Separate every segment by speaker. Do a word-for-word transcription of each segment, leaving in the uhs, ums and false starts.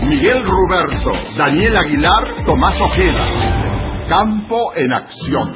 Speaker 1: Miguel Ruberto, Daniel Aguilar, Tomás Ojeda. Campo en Acción.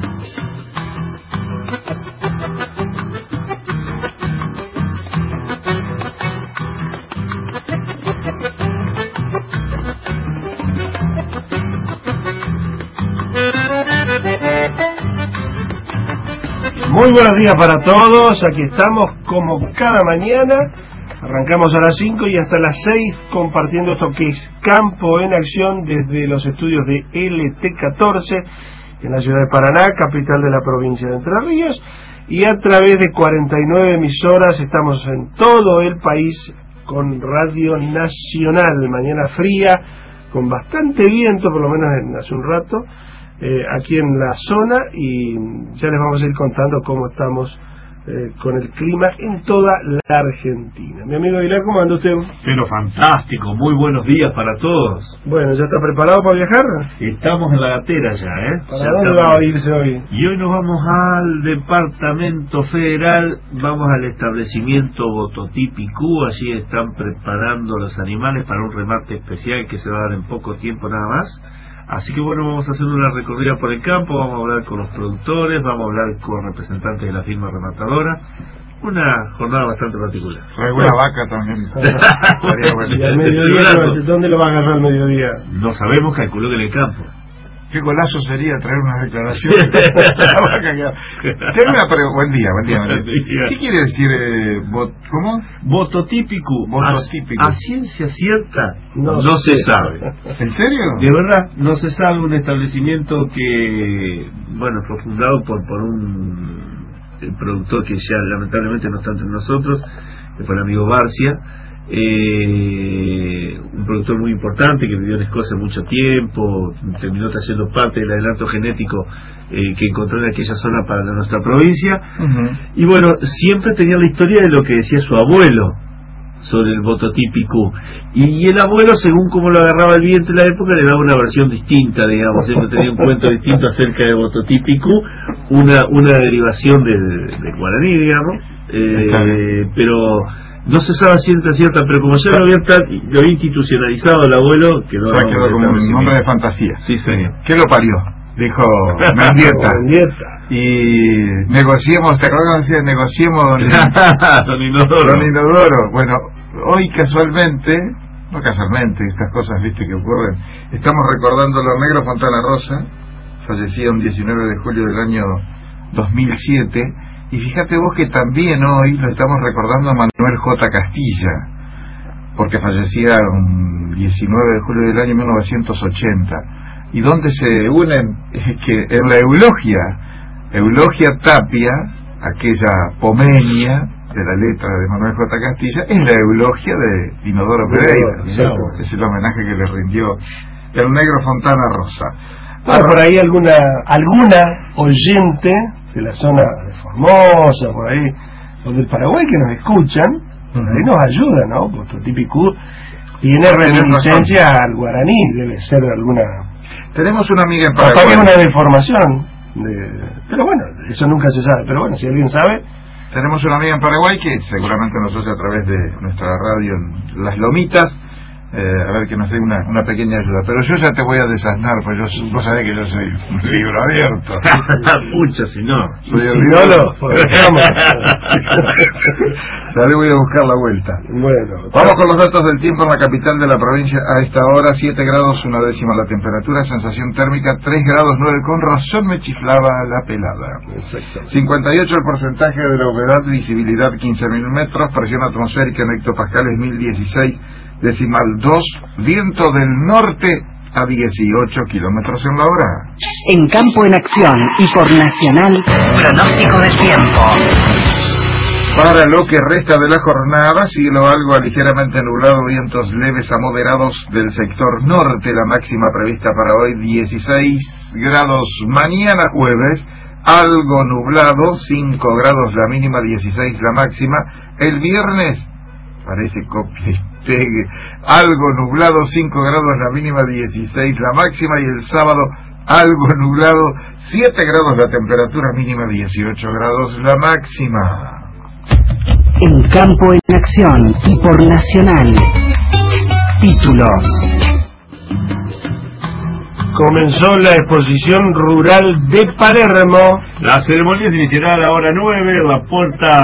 Speaker 2: Muy buenos días para todos, aquí estamos como cada mañana, arrancamos a las cinco y hasta las seis compartiendo esto que es Campo en Acción desde los estudios de L T catorce en la ciudad de Paraná, capital de la provincia de Entre Ríos, y a través de cuarenta y nueve emisoras estamos en todo el país con Radio Nacional, mañana fría, con bastante viento, por lo menos en, hace un rato, Eh, aquí en la zona, y ya les vamos a ir contando cómo estamos eh, con el clima en toda la Argentina. Mi amigo Aguilar, ¿cómo anda usted?
Speaker 3: Pero fantástico, muy buenos días para todos.
Speaker 2: Bueno, ¿ya está preparado para viajar?
Speaker 3: Estamos en la gatera ya, ¿eh?
Speaker 2: ¿Para
Speaker 3: ya
Speaker 2: dónde
Speaker 3: estamos...
Speaker 2: va a irse hoy?
Speaker 3: Y hoy nos vamos al Departamento Federal, vamos al establecimiento Bototípico, allí están preparando los animales para un remate especial que se va a dar en poco tiempo nada más. Así que bueno, vamos a hacer una recorrida por el campo, vamos a hablar con los productores, vamos a hablar con representantes de la firma rematadora. Una jornada bastante particular.
Speaker 4: Alguna vaca también.
Speaker 2: ¿Y al mediodía, dónde lo va a agarrar al mediodía?
Speaker 3: No sabemos, calculó que en el campo.
Speaker 4: Qué golazo sería traer unas declaraciones. Tengo una pre- buen día, buen día, buen día. ¿Qué quiere decir eh, bot, cómo?
Speaker 3: Bototípico.
Speaker 4: Bototípico.
Speaker 3: A, a ciencia cierta
Speaker 2: no,
Speaker 3: no
Speaker 2: se
Speaker 3: se sabe.
Speaker 4: ¿En serio?
Speaker 3: De verdad, no se sabe. Un establecimiento que, bueno, fue fundado por por un el productor que ya lamentablemente no está entre nosotros, que fue el amigo Barcia. Eh, un productor muy importante que vivió en Escocia mucho tiempo, terminó trayendo parte del adelanto genético eh, que encontró en aquella zona para nuestra provincia.
Speaker 4: Uh-huh.
Speaker 3: Y bueno, siempre tenía la historia de lo que decía su abuelo sobre el bototípico, y el abuelo, según como lo agarraba el viento en la época, le daba una versión distinta, digamos, siempre tenía un cuento distinto acerca del bototípico, una una derivación del, del guaraní, digamos, eh, pero no se sabe ciencia cierta, pero como ya lo había, lo había institucionalizado el abuelo, quedó,
Speaker 4: o sea, quedó como un nombre de fantasía.
Speaker 3: Sí, señor.
Speaker 4: ¿Qué lo parió? Dijo Mendieta. Y negociemos, ¿te acuerdas cuando decía negociemos don,
Speaker 3: don Inodoro?
Speaker 4: Don Inodoro. Bueno, hoy casualmente, no casualmente, estas cosas, viste, que ocurren, estamos recordando a los negros Fontana Rosa, fallecía un diecinueve de julio del año dos mil siete. Y fíjate vos que también hoy lo estamos recordando a Manuel J. Castilla, porque fallecía un diecinueve de julio del año mil novecientos ochenta. Y donde se unen es que en la eulogia, Eulogia Tapia, aquella pomenia de la letra de Manuel J. Castilla, es la eulogia de Inodoro Pereira.
Speaker 2: Sí.
Speaker 4: Es el homenaje que le rindió el negro Fontana Rosa.
Speaker 2: Bueno, por ahí alguna alguna oyente de la zona de Formosa, por ahí, o del Paraguay que nos escuchan, por ahí nos ayuda, ¿no? Bototípico tiene reminiscencia al guaraní, debe ser alguna...
Speaker 4: Tenemos una amiga en
Speaker 2: Paraguay.
Speaker 4: Paraguay.
Speaker 2: Capaz que una deformación, de... pero bueno, eso nunca se sabe, pero bueno, si alguien sabe...
Speaker 4: Tenemos una amiga en Paraguay que seguramente nos oye a través de nuestra radio en Las Lomitas, eh, a ver que nos dé una, una pequeña ayuda. Pero yo ya te voy a desasnar, pues yo, vos sabés que yo soy un libro abierto.
Speaker 3: Pucha, si no.
Speaker 2: Soy el si no lo...
Speaker 4: Ya le voy a buscar la vuelta.
Speaker 2: Bueno,
Speaker 4: vamos con los datos del tiempo en la capital de la provincia. A esta hora, siete grados, una décima la temperatura, sensación térmica tres grados nueve. Con razón me chiflaba la pelada.
Speaker 2: Exacto.
Speaker 4: cincuenta y ocho el porcentaje de la humedad, visibilidad quince mil metros, presión atmosférica en hectopascales mil dieciséis, decimal dos, viento del norte a dieciocho kilómetros en la hora.
Speaker 5: En Campo en Acción y por Nacional, pronóstico del tiempo.
Speaker 4: Para lo que resta de la jornada, cielo algo ligeramente nublado, vientos leves a moderados del sector norte, la máxima prevista para hoy dieciséis grados, mañana jueves, algo nublado, cinco grados la mínima, dieciséis la máxima, el viernes, parece copia y pegue, algo nublado, cinco grados la mínima, dieciséis la máxima, y el sábado, algo nublado, siete grados la temperatura mínima, dieciocho grados la máxima.
Speaker 5: En Campo en Acción y por Nacional, Títulos.
Speaker 2: Comenzó la exposición rural de Palermo.
Speaker 3: La ceremonia se iniciará a la hora nueve, la puerta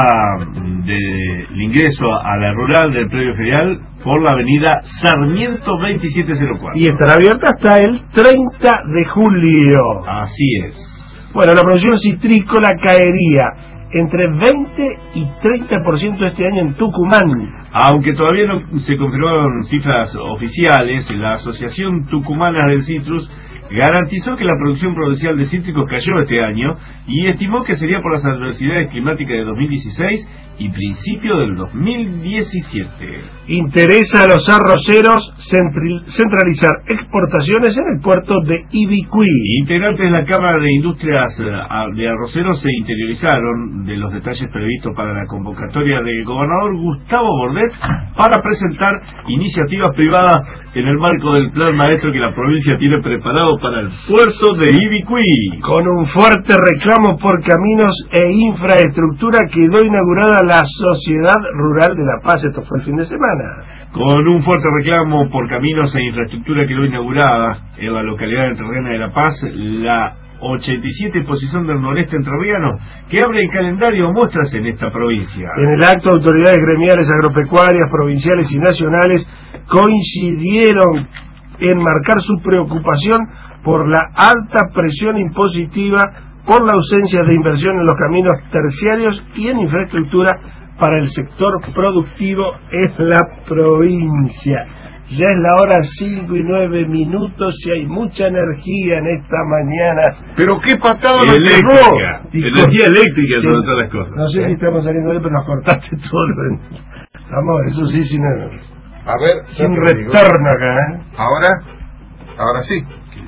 Speaker 3: del ingreso a la rural del predio ferial por la avenida Sarmiento veintisiete cero cuatro.
Speaker 2: Y estará abierta hasta el treinta de julio.
Speaker 3: Así es.
Speaker 2: Bueno, la producción citrícola caería entre veinte y treinta por ciento este año en Tucumán.
Speaker 3: Aunque todavía no se confirmaron cifras oficiales, la Asociación Tucumana del Citrus garantizó que la producción provincial de cítricos cayó este año y estimó que sería por las adversidades climáticas de dos mil dieciséis y principio del dos mil diecisiete.
Speaker 2: Interesa a los arroceros centralizar exportaciones en el puerto de Ibicuí.
Speaker 3: Integrantes de la Cámara de Industrias de Arroceros se interiorizaron de los detalles previstos para la convocatoria del gobernador Gustavo Bordet para presentar iniciativas privadas en el marco del plan maestro que la provincia tiene preparado para el puerto de Ibicuí.
Speaker 2: Con un fuerte reclamo por caminos e infraestructura quedó inaugurada la Sociedad Rural de La Paz. Esto fue el fin de semana.
Speaker 3: Con un fuerte reclamo por caminos e infraestructura quedó inaugurada en la localidad entrerriana de La Paz la ochenta y siete exposición del noreste entrerriano, que abre el calendario de muestras en esta provincia.
Speaker 2: En el acto, autoridades gremiales, agropecuarias, provinciales y nacionales coincidieron en marcar su preocupación por la alta presión impositiva por la ausencia de inversión en los caminos terciarios y en infraestructura para el sector productivo en la provincia. Ya es la hora cinco y nueve minutos y hay mucha energía en esta mañana.
Speaker 4: Pero qué patada
Speaker 3: nos eléctrica,
Speaker 2: pegó.
Speaker 3: Energía eléctrica
Speaker 2: Sí,
Speaker 3: sobre todas las cosas.
Speaker 2: No sé ¿Eh? si estamos saliendo de, pero nos cortaste todo. Estamos, eso sí, sin,
Speaker 4: a ver,
Speaker 2: sin retorno acá, ¿eh?
Speaker 4: Ahora, ahora sí.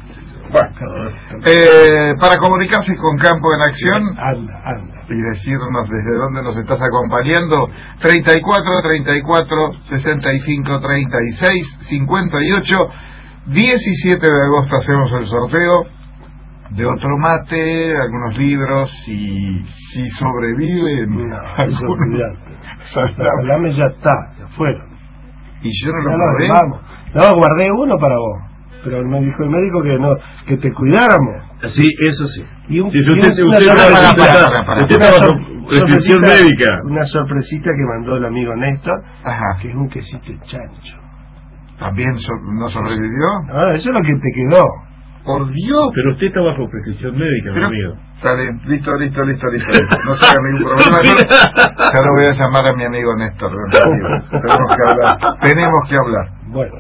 Speaker 4: Bueno, eh, para comunicarse con Campo en Acción,
Speaker 2: anda, anda.
Speaker 4: y decirnos desde dónde nos estás acompañando, treinta y cuatro, treinta y cuatro, sesenta y cinco, treinta y seis, cincuenta y ocho, diecisiete de agosto hacemos el sorteo de otro mate, algunos libros, y si sobreviven,
Speaker 2: no,
Speaker 4: algunos...
Speaker 2: Hablame, ya está, ya fueron.
Speaker 4: Y yo no lo
Speaker 2: ya
Speaker 4: probé.
Speaker 2: Vamos. No, guardé uno para vos. Pero me dijo el médico que no, que te cuidáramos.
Speaker 3: Sí, eso sí.
Speaker 2: Y un,
Speaker 3: sí,
Speaker 2: y
Speaker 3: usted,
Speaker 2: un,
Speaker 3: usted,
Speaker 2: una,
Speaker 3: usted,
Speaker 2: sorpresita,
Speaker 3: usted, usted está bajo prescripción médica.
Speaker 2: Una sorpresita que mandó el amigo Néstor,
Speaker 4: ajá,
Speaker 2: que es un quesito de chancho.
Speaker 4: ¿También so, no sobrevivió?
Speaker 2: No, eso es lo que te quedó.
Speaker 4: Por Dios.
Speaker 3: Pero usted está bajo prescripción médica, mi amigo.
Speaker 4: Dale, listo, listo, listo, listo. No se haga ningún problema. Ya lo voy a llamar a mi amigo Néstor. Tenemos que hablar. Tenemos que hablar.
Speaker 2: Bueno.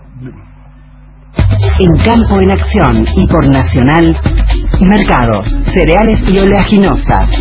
Speaker 5: En Campo en Acción y por Nacional, mercados, cereales y oleaginosas.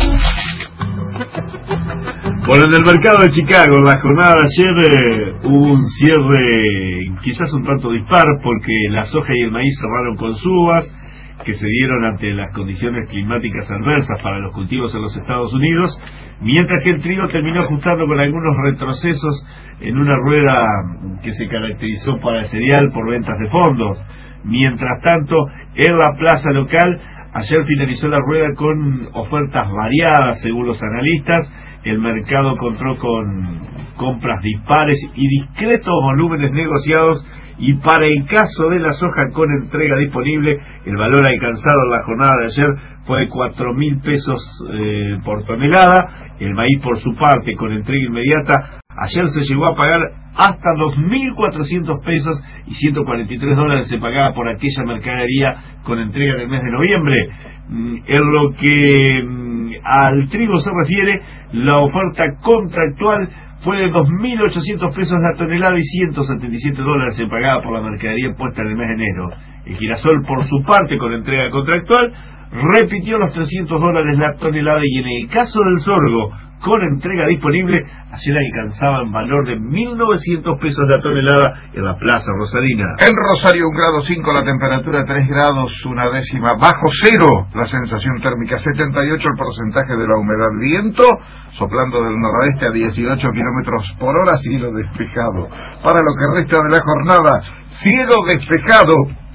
Speaker 3: Bueno, en el mercado de Chicago, en la jornada de ayer eh, hubo un cierre quizás un tanto dispar porque la soja y el maíz cerraron con subas que se dieron ante las condiciones climáticas adversas para los cultivos en los Estados Unidos, mientras que el trigo terminó ajustando con algunos retrocesos en una rueda que se caracterizó para el cereal por ventas de fondos. Mientras tanto, en la plaza local, ayer finalizó la rueda con ofertas variadas según los analistas. El mercado contó con compras dispares y discretos volúmenes negociados, y para el caso de la soja con entrega disponible, el valor alcanzado en la jornada de ayer fue de cuatro mil pesos eh, por tonelada. El maíz, por su parte, con entrega inmediata, ayer se llegó a pagar hasta dos mil cuatrocientos pesos y ciento cuarenta y tres dólares se pagaba por aquella mercadería con entrega en el mes de noviembre. En lo que al trigo se refiere, la oferta contractual fue de dos mil ochocientos pesos la tonelada y ciento setenta y siete dólares se pagaba por la mercadería puesta en el mes de enero. El girasol, por su parte, con entrega contractual, repitió los trescientos dólares la tonelada, y en el caso del sorgo, con entrega disponible, ayer alcanzaban valor de mil novecientos pesos la tonelada en la Plaza Rosarina.
Speaker 4: En Rosario, un grado cinco, la temperatura tres grados, una décima, bajo cero, la sensación térmica setenta y ocho, el porcentaje de la humedad, viento soplando del noroeste a dieciocho kilómetros por hora, cielo despejado. Para lo que resta de la jornada, cielo despejado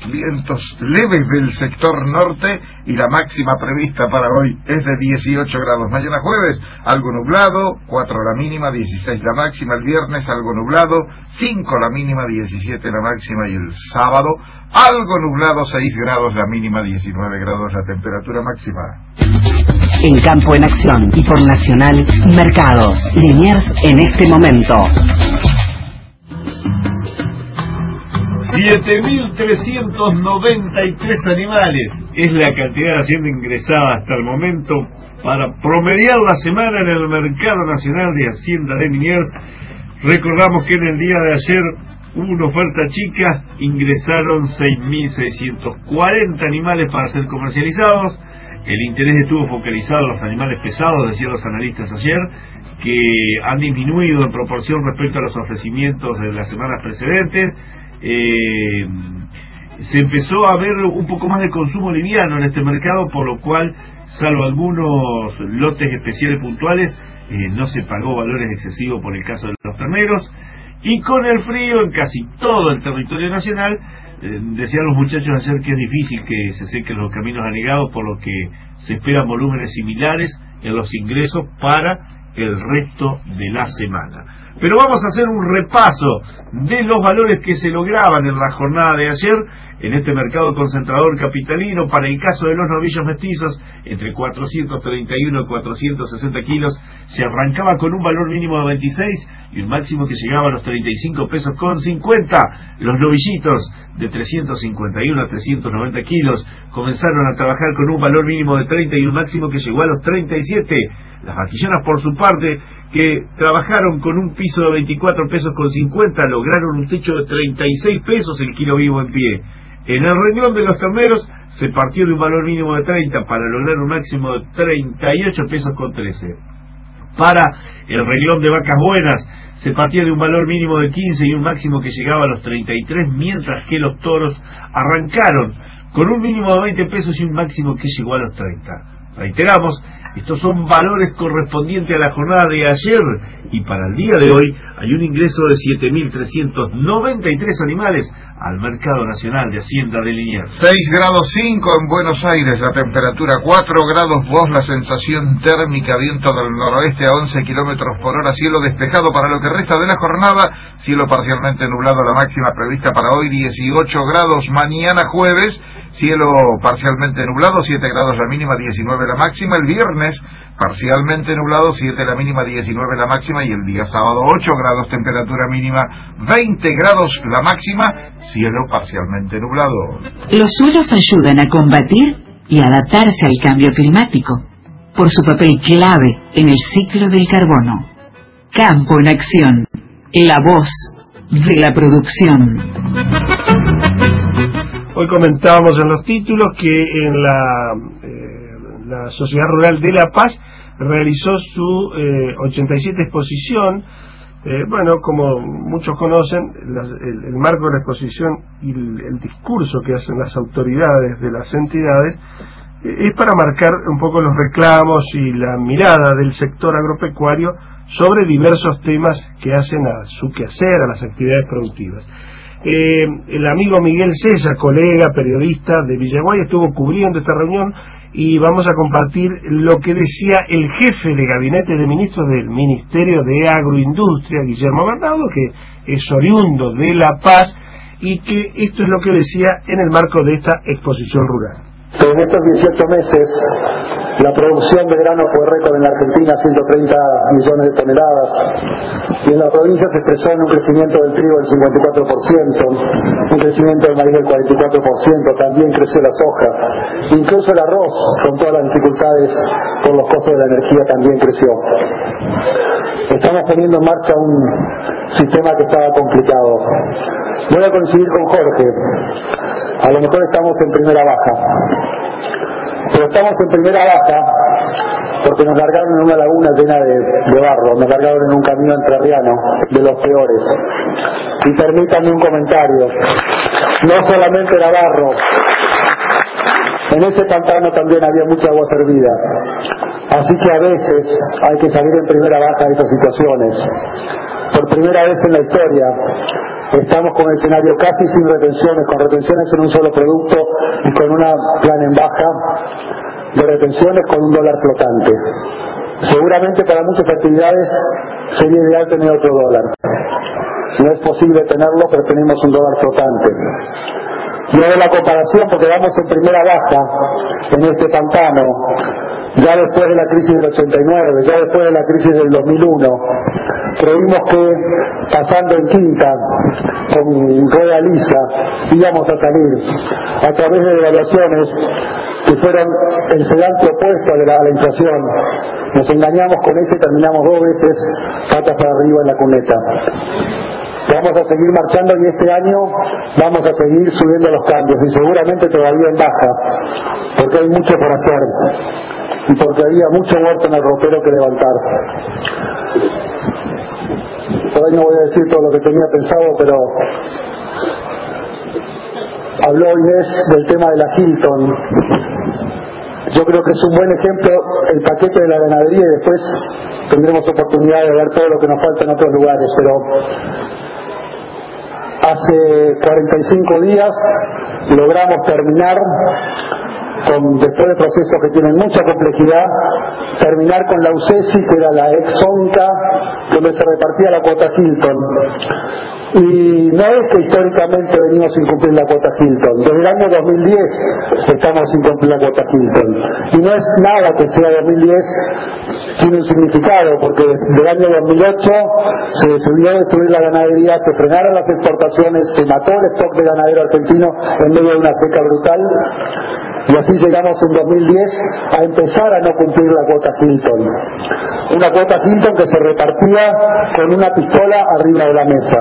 Speaker 4: vientos leves del sector norte, y la máxima prevista para hoy es de dieciocho grados. Mañana jueves, algo nublado, cuatro la mínima, dieciséis la máxima. El viernes, algo nublado, cinco la mínima, diecisiete la máxima. Y el sábado, algo nublado, seis grados la mínima, diecinueve grados la temperatura máxima.
Speaker 5: En Campo en Acción y por Nacional, Mercados, Liniers en este momento.
Speaker 3: siete mil trescientos noventa y tres animales es la cantidad de hacienda ingresada hasta el momento para promediar la semana en el Mercado Nacional de Hacienda de Liniers. Recordamos que en el día de ayer hubo una oferta chica, ingresaron seis mil seiscientos cuarenta animales para ser comercializados. El interés estuvo focalizado en los animales pesados, decían los analistas ayer, que han disminuido en proporción respecto a los ofrecimientos de las semanas precedentes. Eh, se empezó a ver un poco más de consumo liviano en este mercado, por lo cual, salvo algunos lotes especiales puntuales, eh, no se pagó valores excesivos por el caso de los terneros. Y con el frío en casi todo el territorio nacional, eh, decían los muchachos ayer que es difícil que se sequen los caminos anegados, por lo que se esperan volúmenes similares en los ingresos para el resto de la semana. Pero vamos a hacer un repaso de los valores que se lograban en la jornada de ayer en este mercado concentrador capitalino. Para el caso de los novillos mestizos, entre cuatrocientos treinta y uno y cuatrocientos sesenta kilos, se arrancaba con un valor mínimo de veintiséis y un máximo que llegaba a los treinta y cinco pesos con cincuenta. Los novillitos de trescientos cincuenta y uno a trescientos noventa kilos comenzaron a trabajar con un valor mínimo de treinta y un máximo que llegó a los treinta y siete. Las vaquillonas, por su parte, que trabajaron con un piso de veinticuatro pesos con cincuenta, lograron un techo de treinta y seis pesos el kilo vivo en pie. En el renglón de los terneros se partió de un valor mínimo de treinta para lograr un máximo de treinta y ocho pesos con trece. Para el renglón de vacas buenas se partía de un valor mínimo de quince y un máximo que llegaba a los treinta y tres, mientras que los toros arrancaron con un mínimo de veinte pesos y un máximo que llegó a los treinta. Reiteramos, estos son valores correspondientes a la jornada de ayer, y para el día de hoy hay un ingreso de siete mil trescientos noventa y tres animales al Mercado Nacional de Hacienda de Liniers.
Speaker 4: seis grados cinco en Buenos Aires, la temperatura cuatro grados dos, la sensación térmica, viento del noroeste a once kilómetros por hora, cielo despejado para lo que resta de la jornada, cielo parcialmente nublado, la máxima prevista para hoy dieciocho grados, mañana jueves, cielo parcialmente nublado, siete grados la mínima, diecinueve la máxima, el viernes parcialmente nublado, siete la mínima, diecinueve la máxima, y el día sábado ocho grados temperatura mínima, veinte grados la máxima, cielo parcialmente nublado.
Speaker 5: Los suelos ayudan a combatir y adaptarse al cambio climático por su papel clave en el ciclo del carbono. Campo en Acción, la voz de la producción.
Speaker 2: Hoy comentábamos en los títulos que en la, eh, la Sociedad Rural de La Paz realizó su eh, ochenta y siete exposición. Eh, bueno, como muchos conocen, las, el, el marco de la exposición y el, el discurso que hacen las autoridades de las entidades eh, es para marcar un poco los reclamos y la mirada del sector agropecuario sobre diversos temas que hacen a su quehacer, a las actividades productivas. Eh, el amigo Miguel César, colega, periodista de Villaguay, estuvo cubriendo esta reunión y vamos a compartir lo que decía el jefe de gabinete de ministros del Ministerio de Agroindustria, Guillermo Bernardo, que es oriundo de La Paz, y que esto es lo que decía en el marco de esta exposición rural.
Speaker 6: En estos dieciocho meses, la producción de grano fue récord en la Argentina, ciento treinta millones de toneladas, y en la provincia se expresó en un crecimiento del trigo del cincuenta y cuatro por ciento, un crecimiento del maíz del cuarenta y cuatro por ciento, también creció la soja, incluso el arroz, con todas las dificultades por los costos de la energía, también creció. Estamos poniendo en marcha un sistema que estaba complicado. Voy a coincidir con Jorge, a lo mejor estamos en primera baja, pero estamos en primera baja porque nos largaron en una laguna llena de, de barro, nos largaron en un camino entrerriano de los peores. Y permítanme un comentario, no solamente era barro, en ese pantano también había mucha agua servida. Así que a veces hay que salir en primera baja de esas situaciones. Por primera vez en la historia, estamos con el escenario casi sin retenciones, con retenciones en un solo producto y con una plan en baja de retenciones con un dólar flotante. Seguramente para muchas actividades sería ideal tener otro dólar. No es posible tenerlo, pero tenemos un dólar flotante. Y hago la comparación porque vamos en primera baja en este pantano, ya después de la crisis del ochenta y nueve, ya después de la crisis del dos mil uno. Creímos que pasando en quinta, con rueda lisa, íbamos a salir a través de devaluaciones que fueron el sedante opuesto a la, a la inflación. Nos engañamos con eso y terminamos dos veces patas para arriba en la cuneta. Vamos a seguir marchando y este año vamos a seguir subiendo los cambios y seguramente todavía en baja, porque hay mucho por hacer y porque había mucho muerto en el ropero que levantar. Por ahí no voy a decir todo lo que tenía pensado, pero habló Inés del tema de la Hilton. Yo creo que es un buen ejemplo el paquete de la ganadería y después tendremos oportunidad de ver todo lo que nos falta en otros lugares, pero hace cuarenta y cinco días logramos terminar con, después de procesos que tienen mucha complejidad, terminar con la U C E S I, que era la ex ONCA, donde se repartía la cuota Hilton. Y no es que históricamente venimos sin cumplir la cuota Hilton. Desde el año dos mil diez estamos sin cumplir la cuota Hilton. Y no es nada que sea dos mil diez, tiene un significado, porque desde el año dos mil ocho se decidió destruir la ganadería, se frenaron las exportaciones, se mató el stock de ganadero argentino en medio de una seca brutal. Y así llegamos en dos mil diez a empezar a no cumplir la cuota Hilton. Una cuota Hilton que se repartía con una pistola arriba de la mesa.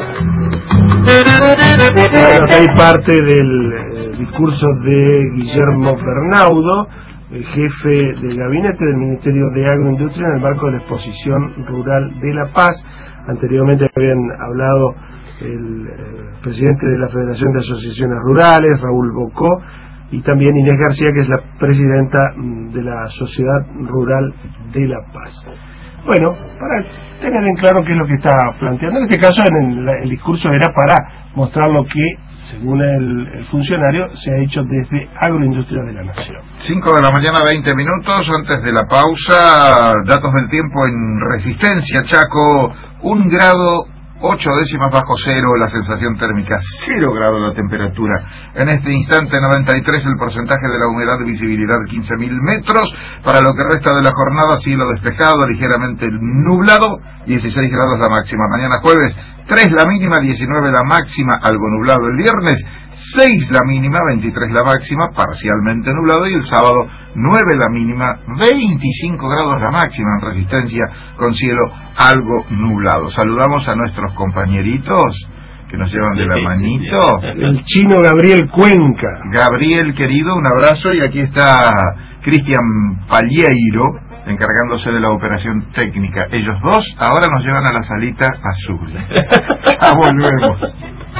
Speaker 2: Bueno, acá hay parte del eh, discurso de Guillermo Bernaudo, el jefe del gabinete del Ministerio de Agroindustria, en el marco de la Exposición Rural de La Paz. Anteriormente habían hablado el eh, presidente de la Federación de Asociaciones Rurales, Raúl Bocó, y también Inés García, que es la presidenta de la Sociedad Rural de La Paz. Bueno, para tener en claro qué es lo que está planteando, en este caso en el, el discurso era para mostrar lo que, según el, el funcionario, se ha hecho desde Agroindustria de la Nación.
Speaker 4: cinco de la mañana, veinte minutos, antes de la pausa, datos del tiempo en Resistencia, Chaco, un grado ocho décimas bajo cero la sensación térmica, cero grado la temperatura. En este instante noventa y tres el porcentaje de la humedad de visibilidad quince mil metros. Para lo que resta de la jornada, cielo despejado, ligeramente nublado, dieciséis grados la máxima. Mañana jueves, tres la mínima, diecinueve la máxima, algo nublado el viernes, seis la mínima, veintitrés la máxima, parcialmente nublado, y el sábado nueve la mínima, veinticinco grados la máxima en Resistencia, con cielo algo nublado. Saludamos a nuestros compañeritos que nos llevan de la manito.
Speaker 2: El chino Gabriel Cuenca.
Speaker 4: Gabriel, querido, un abrazo, y aquí está Cristian Palleiro, encargándose de la operación técnica. Ellos dos ahora nos llevan a la salita azul. Ya volvemos.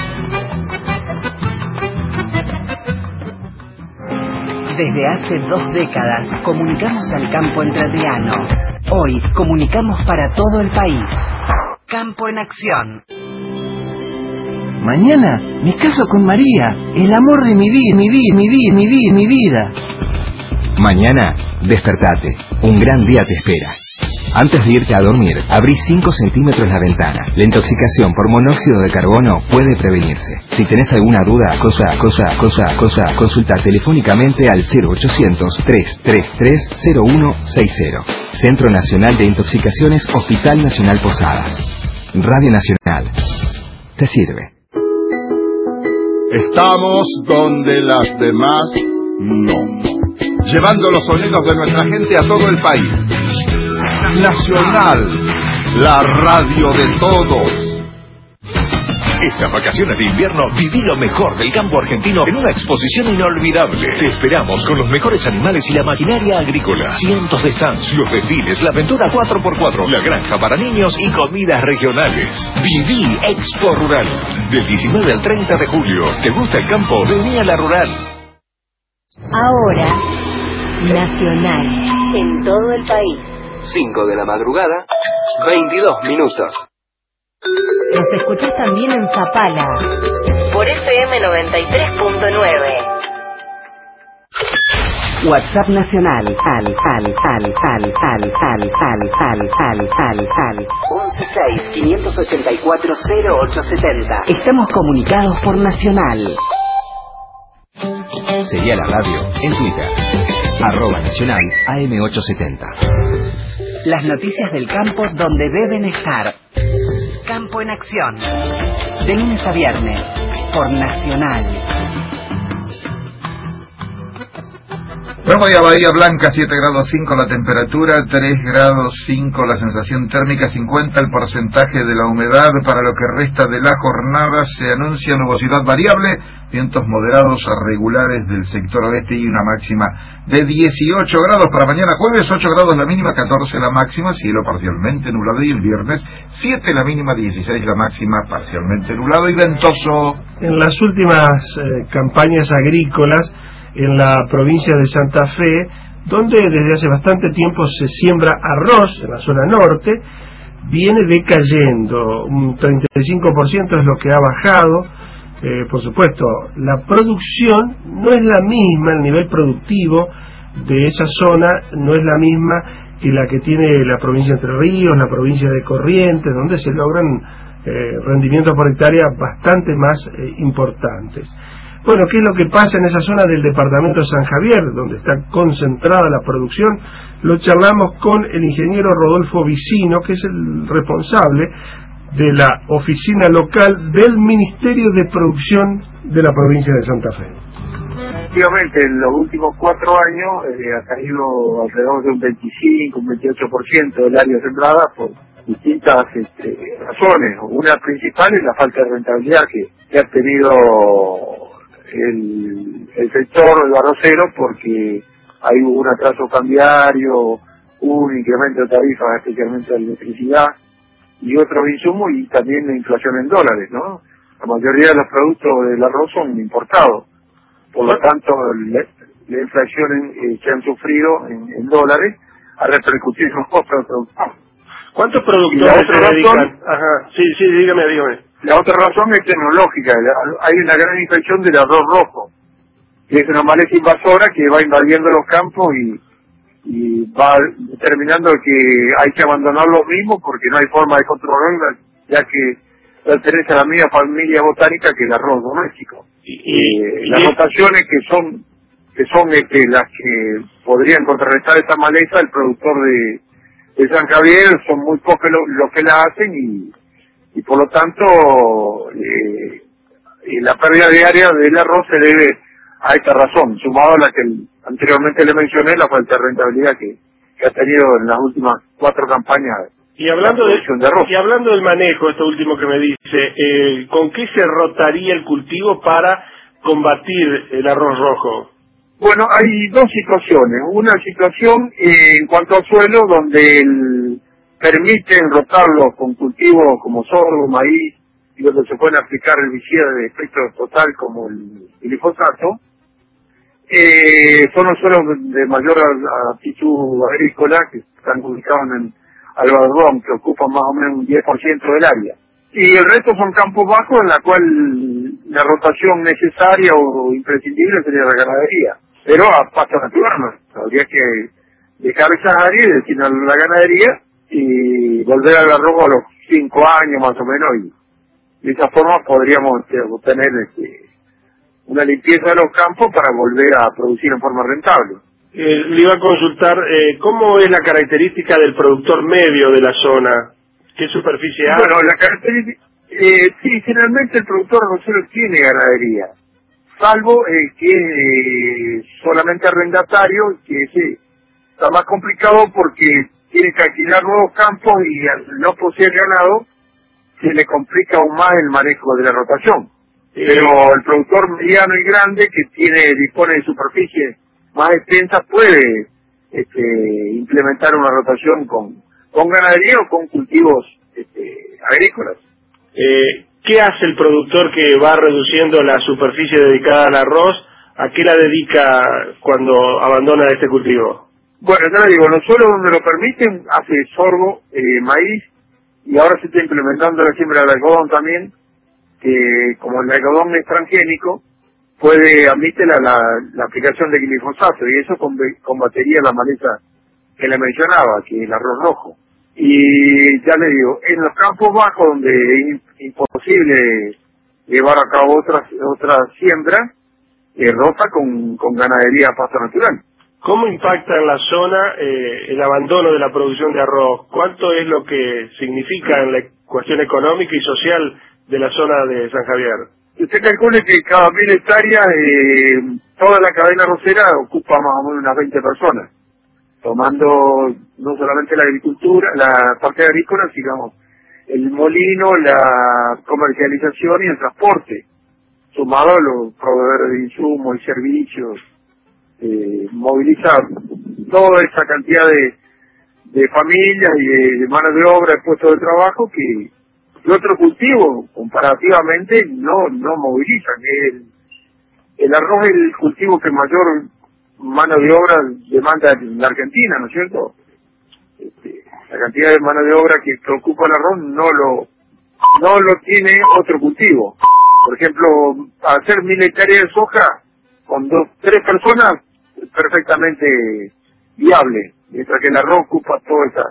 Speaker 5: Desde hace dos décadas comunicamos al campo entrerriano. Hoy comunicamos para todo el país. Campo en Acción.
Speaker 7: Mañana me caso con María, el amor de mi vida, mi vida, mi vida, mi vida, mi vida.
Speaker 8: Mañana, despertate. Un gran día te espera. Antes de irte a dormir, abrí cinco centímetros la ventana. La intoxicación por monóxido de carbono puede prevenirse. Si tenés alguna duda, cosa, cosa, cosa, cosa, consulta telefónicamente al cero ochocientos, tres tres tres, cero uno seis cero. Centro Nacional de Intoxicaciones, Hospital Nacional Posadas. Radio Nacional. Te sirve.
Speaker 1: Estamos donde las demás no. Llevando los sonidos de nuestra gente a todo el país. Nacional, la radio de todos.
Speaker 9: Estas vacaciones de invierno viví lo mejor del campo argentino en una exposición inolvidable. Te esperamos con los mejores animales y la maquinaria agrícola. Cientos de stands, los desfiles, la aventura cuatro por cuatro, la granja para niños y comidas regionales. Viví Expo Rural. Del diecinueve al treinta de julio. ¿Te gusta el campo? Vení a la Rural.
Speaker 10: Ahora, Nacional, en todo el país.
Speaker 11: cinco de la madrugada, veintidós minutos.
Speaker 10: Nos escuchás también en Zapala por F M noventa y tres punto nueve.
Speaker 5: WhatsApp nacional al al al al al al al al al al al once seis, quinientos ochenta y cuatro, cero ocho setenta. Estamos comunicados por Nacional.
Speaker 8: Seguí a la radio en Twitter, arroba nacional A M ochocientos setenta.
Speaker 5: Las noticias del campo donde deben estar. Campo en Acción. De lunes a viernes por Nacional.
Speaker 4: Vamos a Bahía Blanca, siete grados cinco la temperatura, tres grados cinco la sensación térmica, cincuenta el porcentaje de la humedad. Para lo que resta de la jornada se anuncia nubosidad variable, vientos moderados a regulares del sector oeste y una máxima de dieciocho grados. Para mañana jueves, ocho grados la mínima, catorce la máxima, cielo parcialmente nublado, y el viernes siete la mínima, dieciséis la máxima, parcialmente nublado y ventoso.
Speaker 2: En las últimas eh, campañas agrícolas en la provincia de Santa Fe, donde desde hace bastante tiempo se siembra arroz en la zona norte, viene decayendo, un treinta y cinco por ciento es lo que ha bajado. Eh, por supuesto, la producción no es la misma, el nivel productivo de esa zona no es la misma que la que tiene la provincia de Entre Ríos, la provincia de Corrientes, donde se logran eh, rendimientos por hectárea bastante más eh, importantes. Bueno, ¿qué es lo que pasa en esa zona del departamento de San Javier, donde está concentrada la producción? Lo charlamos con el ingeniero Rodolfo Vicino, que es el responsable de la oficina local del Ministerio de Producción de la provincia de Santa Fe.
Speaker 11: Efectivamente, en los últimos cuatro años eh, ha caído alrededor de un veinticinco, un veintiocho por ciento del área sembrada por distintas este, razones. Una principal es la falta de rentabilidad que, que ha tenido el, el sector del arrocero, porque hay un atraso cambiario, un incremento de tarifas, especialmente de electricidad y otros insumos, y también la inflación en dólares, ¿no? La mayoría de los productos del arroz son importados, por lo tanto la, la inflación en, eh, que han sufrido en, en dólares ha repercutido en los costos de producción.
Speaker 2: ¿Cuántos productores se dedican? Ajá, sí, sí, dígame, dígame.
Speaker 11: La otra razón es tecnológica. Hay una gran infección del arroz rojo, que es una maleza invasora que va invadiendo los campos y, y va determinando que hay que abandonar los mismos porque no hay forma de controlarla, ya que pertenece a la misma familia botánica que el arroz doméstico. Y, eh, y las rotaciones que son que son este, las que podrían contrarrestar esta maleza, el productor de, de San Javier, son muy pocos los lo que la hacen, y y por lo tanto eh, y la pérdida diaria del arroz se debe a esta razón, sumado a la que anteriormente le mencioné, la falta de rentabilidad que, que ha tenido en las últimas cuatro campañas.
Speaker 2: Y hablando de,
Speaker 11: de arroz.
Speaker 2: y hablando del manejo, esto último que me dice, eh, ¿con qué se rotaría el cultivo para combatir el arroz rojo?
Speaker 11: Bueno, hay dos situaciones. Una situación eh, en cuanto al suelo, donde el permiten rotarlo con cultivos como sorgo, maíz, y donde se pueden aplicar herbicidas de espectro total como el glifosato. Eh, son los suelos de mayor aptitud agrícola, que están ubicados en algodón, que ocupan más o menos un diez por ciento del área. Y el resto son campos bajos, en la cual la rotación necesaria o imprescindible sería la ganadería. Pero a pasto natural, ¿no? Habría que dejar esas áreas y destinar la ganadería y volver al arroz a los cinco años más o menos, y de esa forma podríamos este, obtener este, una limpieza de los campos para volver a producir en forma rentable.
Speaker 2: Eh, le iba a consultar eh, cómo es la característica del productor medio de la zona, qué superficie hay.
Speaker 11: Bueno, la característica, eh, sí, generalmente el productor arrocero tiene ganadería, salvo eh, que es eh, solamente arrendatario, que ese está más complicado porque tiene que alquilar nuevos campos y al no poseer ganado se le complica aún más el manejo de la rotación. Eh, Pero el productor mediano y grande que tiene dispone de superficie más extensa puede este, implementar una rotación con, con ganadería o con cultivos este, agrícolas.
Speaker 2: Eh, ¿Qué hace el productor que va reduciendo la superficie dedicada al arroz? ¿A qué la dedica cuando abandona este cultivo?
Speaker 11: Bueno, ya le digo, los suelos donde lo permiten hace sorgo, eh, maíz y ahora se está implementando la siembra del algodón también, que como el algodón es transgénico, puede admite la, la, la aplicación de glifosato, y eso combatería la maleza que le mencionaba, que es el arroz rojo. Y ya le digo, en los campos bajos donde es imposible llevar a cabo otra, otra siembra, eh, rota con, con ganadería a pasto natural.
Speaker 2: ¿Cómo impacta en la zona eh, el abandono de la producción de arroz? ¿Cuánto es lo que significa en la cuestión económica y social de la zona de San Javier?
Speaker 11: Usted calcule que cada mil hectáreas, eh, toda la cadena arrocera ocupa más o menos unas veinte personas, tomando no solamente la agricultura, la parte agrícola, sino el molino, la comercialización y el transporte, sumado a los proveedores de insumos y servicios, eh, movilizar toda esa cantidad de, de familias y de, de mano de obra, de puestos de trabajo que el otro cultivo comparativamente no no movilizan. El, el arroz es el cultivo que mayor mano de obra demanda en la Argentina, ¿no es cierto? Este, la cantidad de mano de obra que, que ocupa el arroz no lo no lo tiene otro cultivo. Por ejemplo, hacer mil hectáreas de soja con dos, tres personas es perfectamente viable, mientras que el arroz ocupa toda esa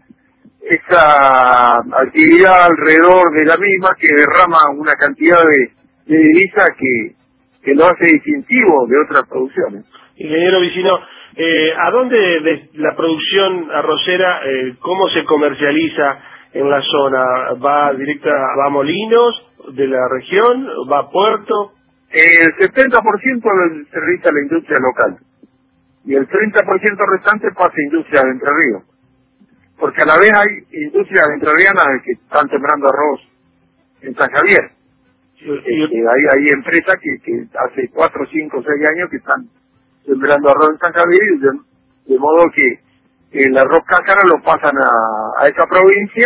Speaker 11: esa actividad alrededor de la misma que derrama una cantidad de, de divisa que, que lo hace distintivo de otras producciones.
Speaker 2: Ingeniero Vicino, eh, ¿a dónde de la producción arrocera, eh, cómo se comercializa en la zona? ¿Va directa, va a molinos de la región? ¿Va a puerto?
Speaker 11: El setenta por ciento se realiza a la industria local y el treinta por ciento restante pasa a industria de Entre Ríos. Porque a la vez hay industrias entrerrianas que están sembrando arroz en San Javier. Eh, hay, hay empresas que, que hace cuatro, cinco, seis años que están sembrando arroz en San Javier, de, de modo que el arroz cáscara lo pasan a, a esa provincia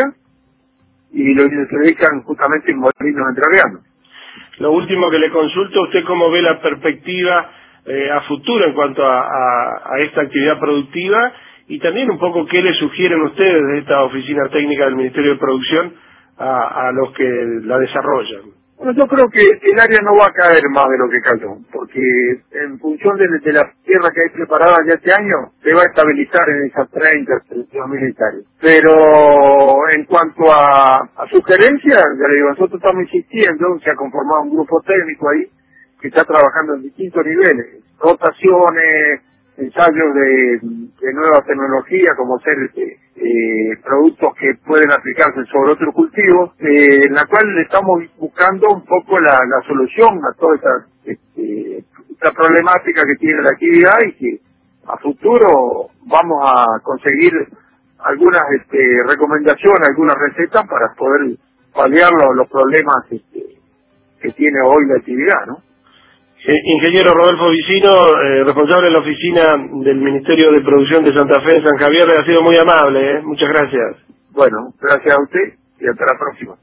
Speaker 11: y lo se dedican justamente en molinos entrerrianos.
Speaker 2: Lo último que le consulto, ¿usted cómo ve la perspectiva eh, a futuro en cuanto a, a, a esta actividad productiva? Y también un poco qué le sugieren ustedes de esta oficina técnica del Ministerio de Producción a, a los que la desarrollan.
Speaker 11: Bueno, yo creo que el área no va a caer más de lo que cayó, porque en función de, de la tierra que hay preparada ya este año, se va a estabilizar en esas treinta, treinta y dos mil hectáreas. Pero en cuanto a, a sugerencias, ya le digo, nosotros estamos insistiendo, se ha conformado un grupo técnico ahí que está trabajando en distintos niveles, rotaciones, ensayos de, de nuevas tecnologías, como ser eh, eh, productos que pueden aplicarse sobre otros cultivos, eh, en la cual estamos buscando un poco la, la solución a toda esta, este, esta problemática que tiene la actividad y que a futuro vamos a conseguir algunas este, recomendaciones, algunas recetas para poder paliar los, los problemas este, que tiene hoy la actividad, ¿no?
Speaker 2: Eh, ingeniero Rodolfo Vicino, eh, responsable de la oficina del Ministerio de Producción de Santa Fe en San Javier, ha sido muy amable, ¿eh? Muchas gracias.
Speaker 11: Bueno, gracias a usted y hasta la próxima.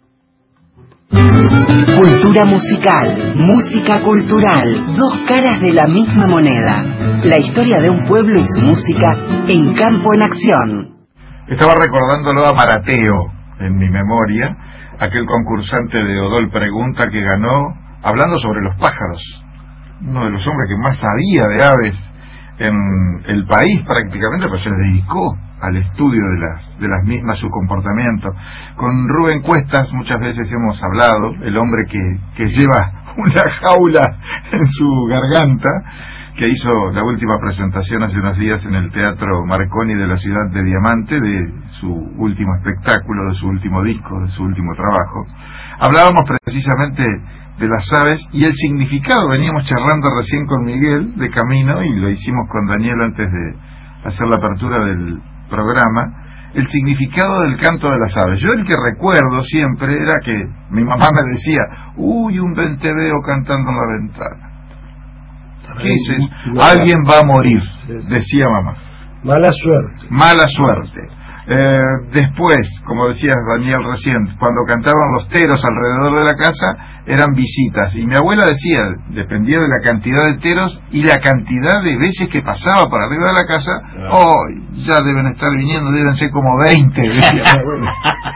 Speaker 5: Cultura musical, música cultural, dos caras de la misma moneda. La historia de un pueblo y su música en Campo en Acción.
Speaker 4: Estaba recordándolo a Marateo en mi memoria, aquel concursante de Odol Pregunta que ganó hablando sobre los pájaros. Uno de los hombres que más sabía de aves en el país prácticamente, pues se dedicó al estudio de las de las mismas, su comportamiento. Con Rubén Cuestas muchas veces hemos hablado, el hombre que, que lleva una jaula en su garganta, que hizo la última presentación hace unos días en el Teatro Marconi de la ciudad de Diamante, de su último espectáculo, de su último disco, de su último trabajo. Hablábamos precisamente de las aves y el significado. Veníamos charlando recién con Miguel de camino y lo hicimos con Daniel antes de hacer la apertura del programa, el significado del canto de las aves. Yo el que recuerdo siempre era que mi mamá me decía, uy, un venteveo cantando en la ventana. ¿Qué es eso? Alguien va a morir, decía mamá.
Speaker 2: Mala suerte.
Speaker 4: Mala suerte. Eh, después, como decías Daniel recién, cuando cantaban los teros alrededor de la casa, eran visitas. Y mi abuela decía, dependía de la cantidad de teros y la cantidad de veces que pasaba por arriba de la casa, oh, ya deben estar viniendo, deben ser como veinte, decía mi abuela.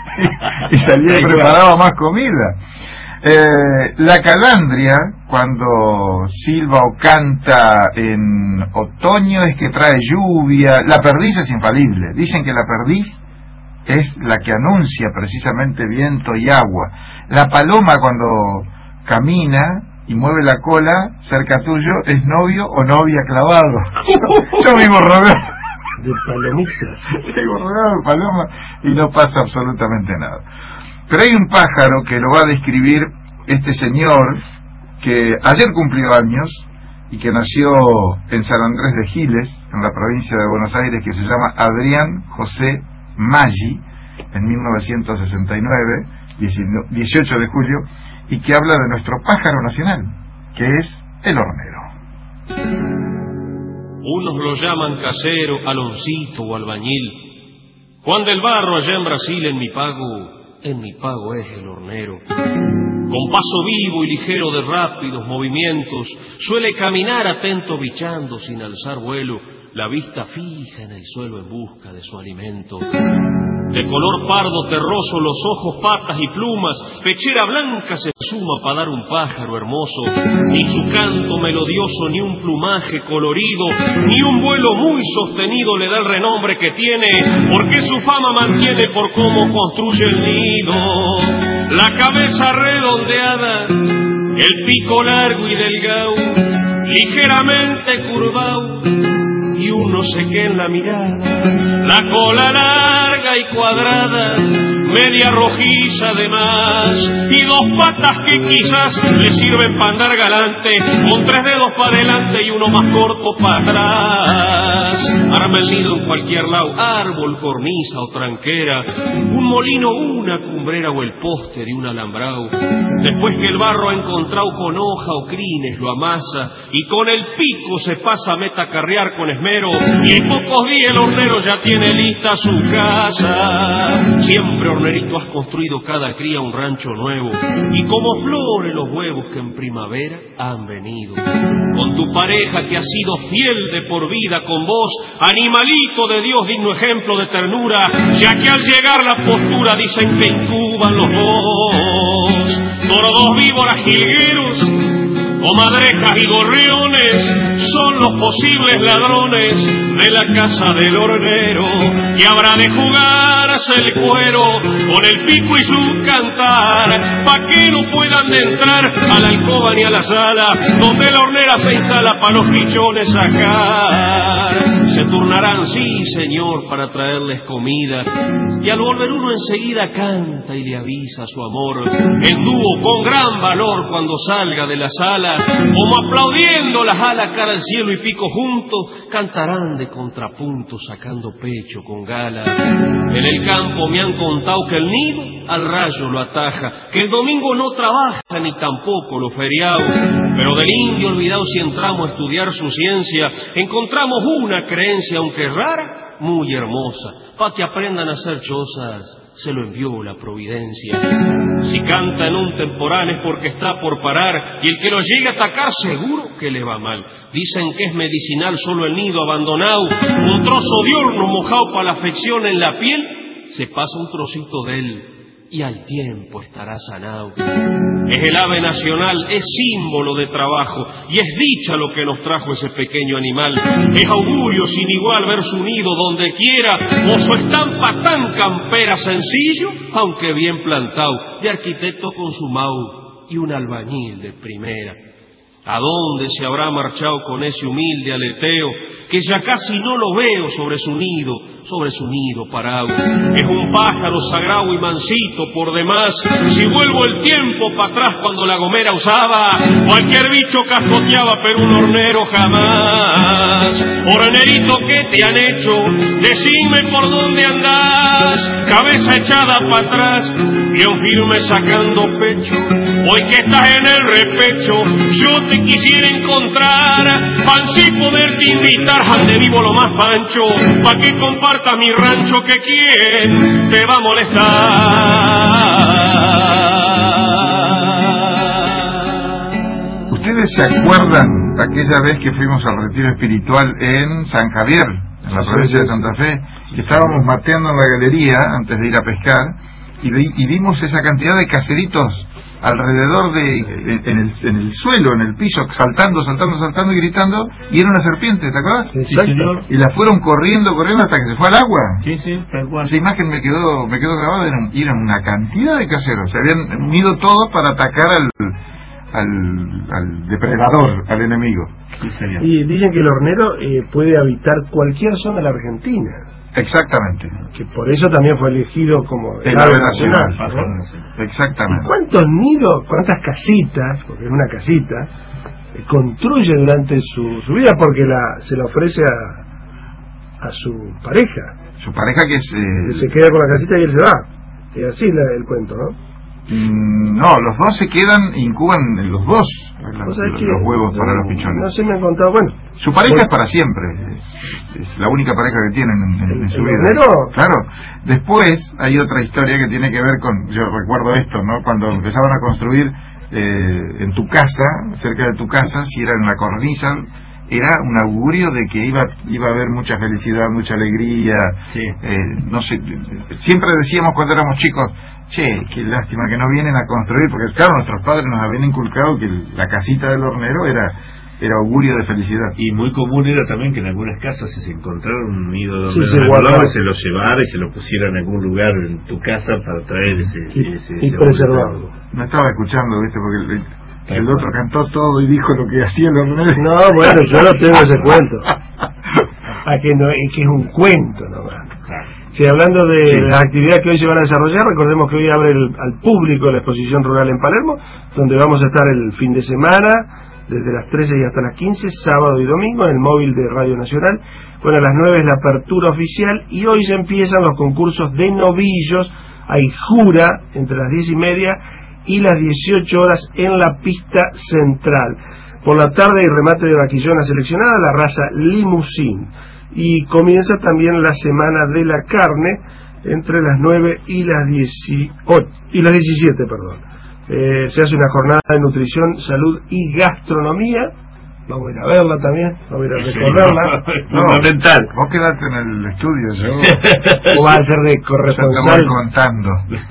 Speaker 4: Y salía y preparaba más comida. Eh, la calandria, cuando silba o canta en otoño, es que trae lluvia. La perdiz es infalible. Dicen que la perdiz es la que anuncia precisamente viento y agua. La paloma, cuando camina y mueve la cola cerca tuyo, es novio o novia clavado. Yo, yo vivo rodeado
Speaker 2: de palomitas.
Speaker 4: Vivo rodeado de palomas y no pasa absolutamente nada. Pero hay un pájaro que lo va a describir este señor que ayer cumplió años y que nació en San Andrés de Giles, en la provincia de Buenos Aires, que se llama Adrián José Maggi, en mil novecientos sesenta y nueve, dieciocho de julio, y que habla de nuestro pájaro nacional, que es el hornero.
Speaker 12: Unos lo llaman casero, aloncito o albañil. Juan del Barro allá en Brasil, en mi pago... En mi pago es el hornero. Con paso vivo y ligero de rápidos movimientos, suele caminar atento bichando sin alzar vuelo, la vista fija en el suelo en busca de su alimento. De color pardo terroso los ojos, patas y plumas, pechera blanca se suma para dar un pájaro hermoso. Ni su canto melodioso, ni un plumaje colorido, ni un vuelo muy sostenido le da el renombre que tiene, porque su fama mantiene por cómo construye el nido. La cabeza redondeada, el pico largo y delgado, ligeramente curvado, y uno se queda en la mirada. La cola larga y cuadrada, media rojiza además, y dos patas que quizás le sirven para andar galante, con tres dedos para adelante y uno más corto para atrás. Arma el nido en cualquier lado, árbol, cornisa o tranquera, un molino, una cumbrera o el póster y un alambrado. Después que el barro ha encontrado con hoja o crines, lo amasa y con el pico se pasa a metacarrear con esmero, y en pocos días el hornero ya tiene lista su casa. Siempre, hornerito, has construido cada cría un rancho nuevo, y como flores los huevos que en primavera han venido. Con tu pareja que ha sido fiel de por vida con vos, animalito de Dios, digno ejemplo de ternura, ya que al llegar la postura dicen que incuban los dos. Tordos víboras, jilgueros, comadrejas y gorriones son los posibles ladrones de la casa del hornero, y habrá de jugarse el cuero con el pico y su cantar, pa' que no puedan de entrar a la alcoba ni a la sala, donde la hornera se instala pa' los pichones sacar. Se turnarán, sí señor, para traerles comida, y al volver uno enseguida canta y le avisa su amor, en dúo con gran valor cuando salga de la sala, como aplaudiendo las alas cara al cielo y pico juntos, cantarán de contrapunto sacando pecho con gala. En el campo me han contado que el nido al rayo lo ataja, que el domingo no trabaja ni tampoco los feriados, pero del indio olvidado si entramos a estudiar su ciencia, encontramos una creencia, aunque rara, muy hermosa, pa' que aprendan a hacer chozas, se lo envió la providencia. Si canta en un temporal es porque está por parar, y el que lo llegue a atacar seguro que le va mal. Dicen que es medicinal solo el nido abandonado, un trozo de horno mojado para la afección en la piel, se pasa un trocito de él y al tiempo estará sanado. Es el ave nacional, es símbolo de trabajo, y es dicha lo que nos trajo ese pequeño animal. Es augurio sin igual ver su nido donde quiera, o su estampa tan campera, sencillo, aunque bien plantado, de arquitecto consumado y un albañil de primera. ¿A dónde se habrá marchado con ese humilde aleteo, que ya casi no lo veo sobre su nido, sobre su nido parado? Es un pájaro sagrado y mansito por demás. Si vuelvo el tiempo para atrás cuando la gomera usaba, cualquier bicho cascoteaba, pero un hornero jamás. Hornerito, ¿qué te han hecho? Decime por dónde andás, cabeza echada para atrás, bien firme sacando pecho. Hoy que estás en el repecho, yo te te quisiera encontrar, para así poderte invitar ande vivo lo más pancho, pa' que compartas mi rancho, que quién te va a molestar.
Speaker 4: ¿Ustedes se acuerdan aquella vez que fuimos al retiro espiritual en San Javier, en la provincia de Santa Fe, que estábamos mateando en la galería antes de ir a pescar, y, vi, y vimos esa cantidad de caseritos alrededor de, en el, en el suelo, en el piso, saltando, saltando, saltando y gritando, y era una serpiente, ¿te acuerdas?
Speaker 2: Sí, señor.
Speaker 4: Y la fueron corriendo, corriendo hasta que se fue al agua.
Speaker 2: Sí, sí, tal cual.
Speaker 4: Esa imagen me quedó, me quedó grabada, eran, eran una cantidad de caseros, se habían unido todos para atacar al, al, al depredador, al enemigo.
Speaker 2: Sí, y dicen que el hornero eh, puede habitar cualquier zona de la Argentina.
Speaker 4: Exactamente.
Speaker 2: Que por eso también fue elegido como
Speaker 4: el ave nacional. nacional ¿no? Exactamente.
Speaker 2: ¿Cuántos nidos, cuántas casitas, porque es una casita, eh, construye durante su, su vida porque la se la ofrece a, a su pareja?
Speaker 4: Su pareja que, es, eh...
Speaker 2: que se queda con la casita y él se va. Es así la, el cuento, ¿no?
Speaker 4: Mm, no, los dos se quedan, incuban los dos los, los, los huevos no, para los pichones.
Speaker 2: No se me han contado, bueno.
Speaker 4: Su pareja
Speaker 2: bueno.
Speaker 4: es para siempre, es, es la única pareja que tienen en, en, en su
Speaker 2: ¿El
Speaker 4: vida.
Speaker 2: Hornero?
Speaker 4: Claro. Después hay otra historia que tiene que ver con, yo recuerdo esto, ¿no? Cuando empezaban a construir eh, en tu casa, cerca de tu casa, si era en la cornisa, era un augurio de que iba iba a haber mucha felicidad, mucha alegría.
Speaker 3: Sí.
Speaker 4: Eh, no sé, siempre decíamos cuando éramos chicos, che, qué lástima que no vienen a construir, porque claro, nuestros padres nos habían inculcado que la casita del hornero era era augurio de felicidad.
Speaker 3: Y muy común era también que en algunas casas se encontrara un nido de hornero,
Speaker 2: sí, se, guardaba.
Speaker 3: se lo llevara y se lo pusiera en algún lugar en tu casa para traer ese...
Speaker 2: Y,
Speaker 3: ese,
Speaker 2: y
Speaker 3: ese
Speaker 2: preservarlo.
Speaker 4: No estaba escuchando, ¿viste? Porque el, el otro cantó todo y dijo lo que hacía el hornero.
Speaker 2: No, bueno, yo no tengo ese cuento. A que, no, que es un cuento nomás. Sí, hablando de sí. las actividades que hoy se van a desarrollar, recordemos que hoy abre el, al público la exposición rural en Palermo, donde vamos a estar el fin de semana, desde las trece y hasta las quince, sábado y domingo, en el móvil de Radio Nacional. Bueno, a las nueve es la apertura oficial y hoy ya empiezan los concursos de novillos. Hay jura entre las diez y media y las dieciocho horas en la pista central. Por la tarde hay remate de vaquillona seleccionada, la raza Limousin. Y comienza también la semana de la carne entre las nueve y las dieciocho y las diecisiete, perdón. Eh, se hace una jornada de nutrición, salud y gastronomía. Vamos a ir a verla también, vamos a ir a recorrerla.
Speaker 3: Fundamental.
Speaker 4: No, vos quedate en el estudio, yo.
Speaker 2: O vas a ser de corresponsal.
Speaker 4: Te voy contando.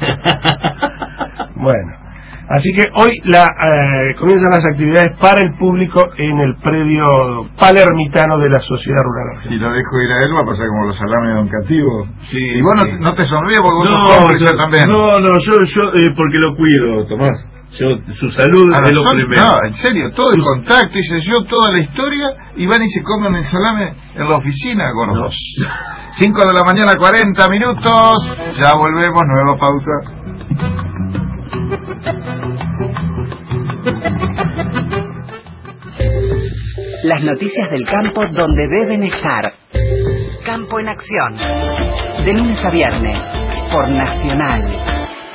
Speaker 2: Bueno, así que hoy la eh, comienzan las actividades para el público en el predio palermitano de la Sociedad Rural Argentina.
Speaker 4: Si lo dejo ir a él, va a pasar como los salames de Don Cativo.
Speaker 3: Sí,
Speaker 4: y vos
Speaker 3: sí.
Speaker 4: no, no te sonríes porque vos
Speaker 3: no,
Speaker 4: sos cómplice
Speaker 3: yo,
Speaker 4: también.
Speaker 3: No, no, yo, yo eh, porque lo cuido, Tomás. Yo, su salud
Speaker 4: a
Speaker 3: es lo
Speaker 4: razón,
Speaker 3: primero.
Speaker 4: No, en serio, todo el contacto, hice yo toda la historia, y van y se comen el salame en la oficina, gordos. cinco de la mañana, cuarenta minutos, ya volvemos, nueva pausa.
Speaker 5: Las noticias del campo donde deben estar. Campo en Acción. De lunes a viernes, por Nacional.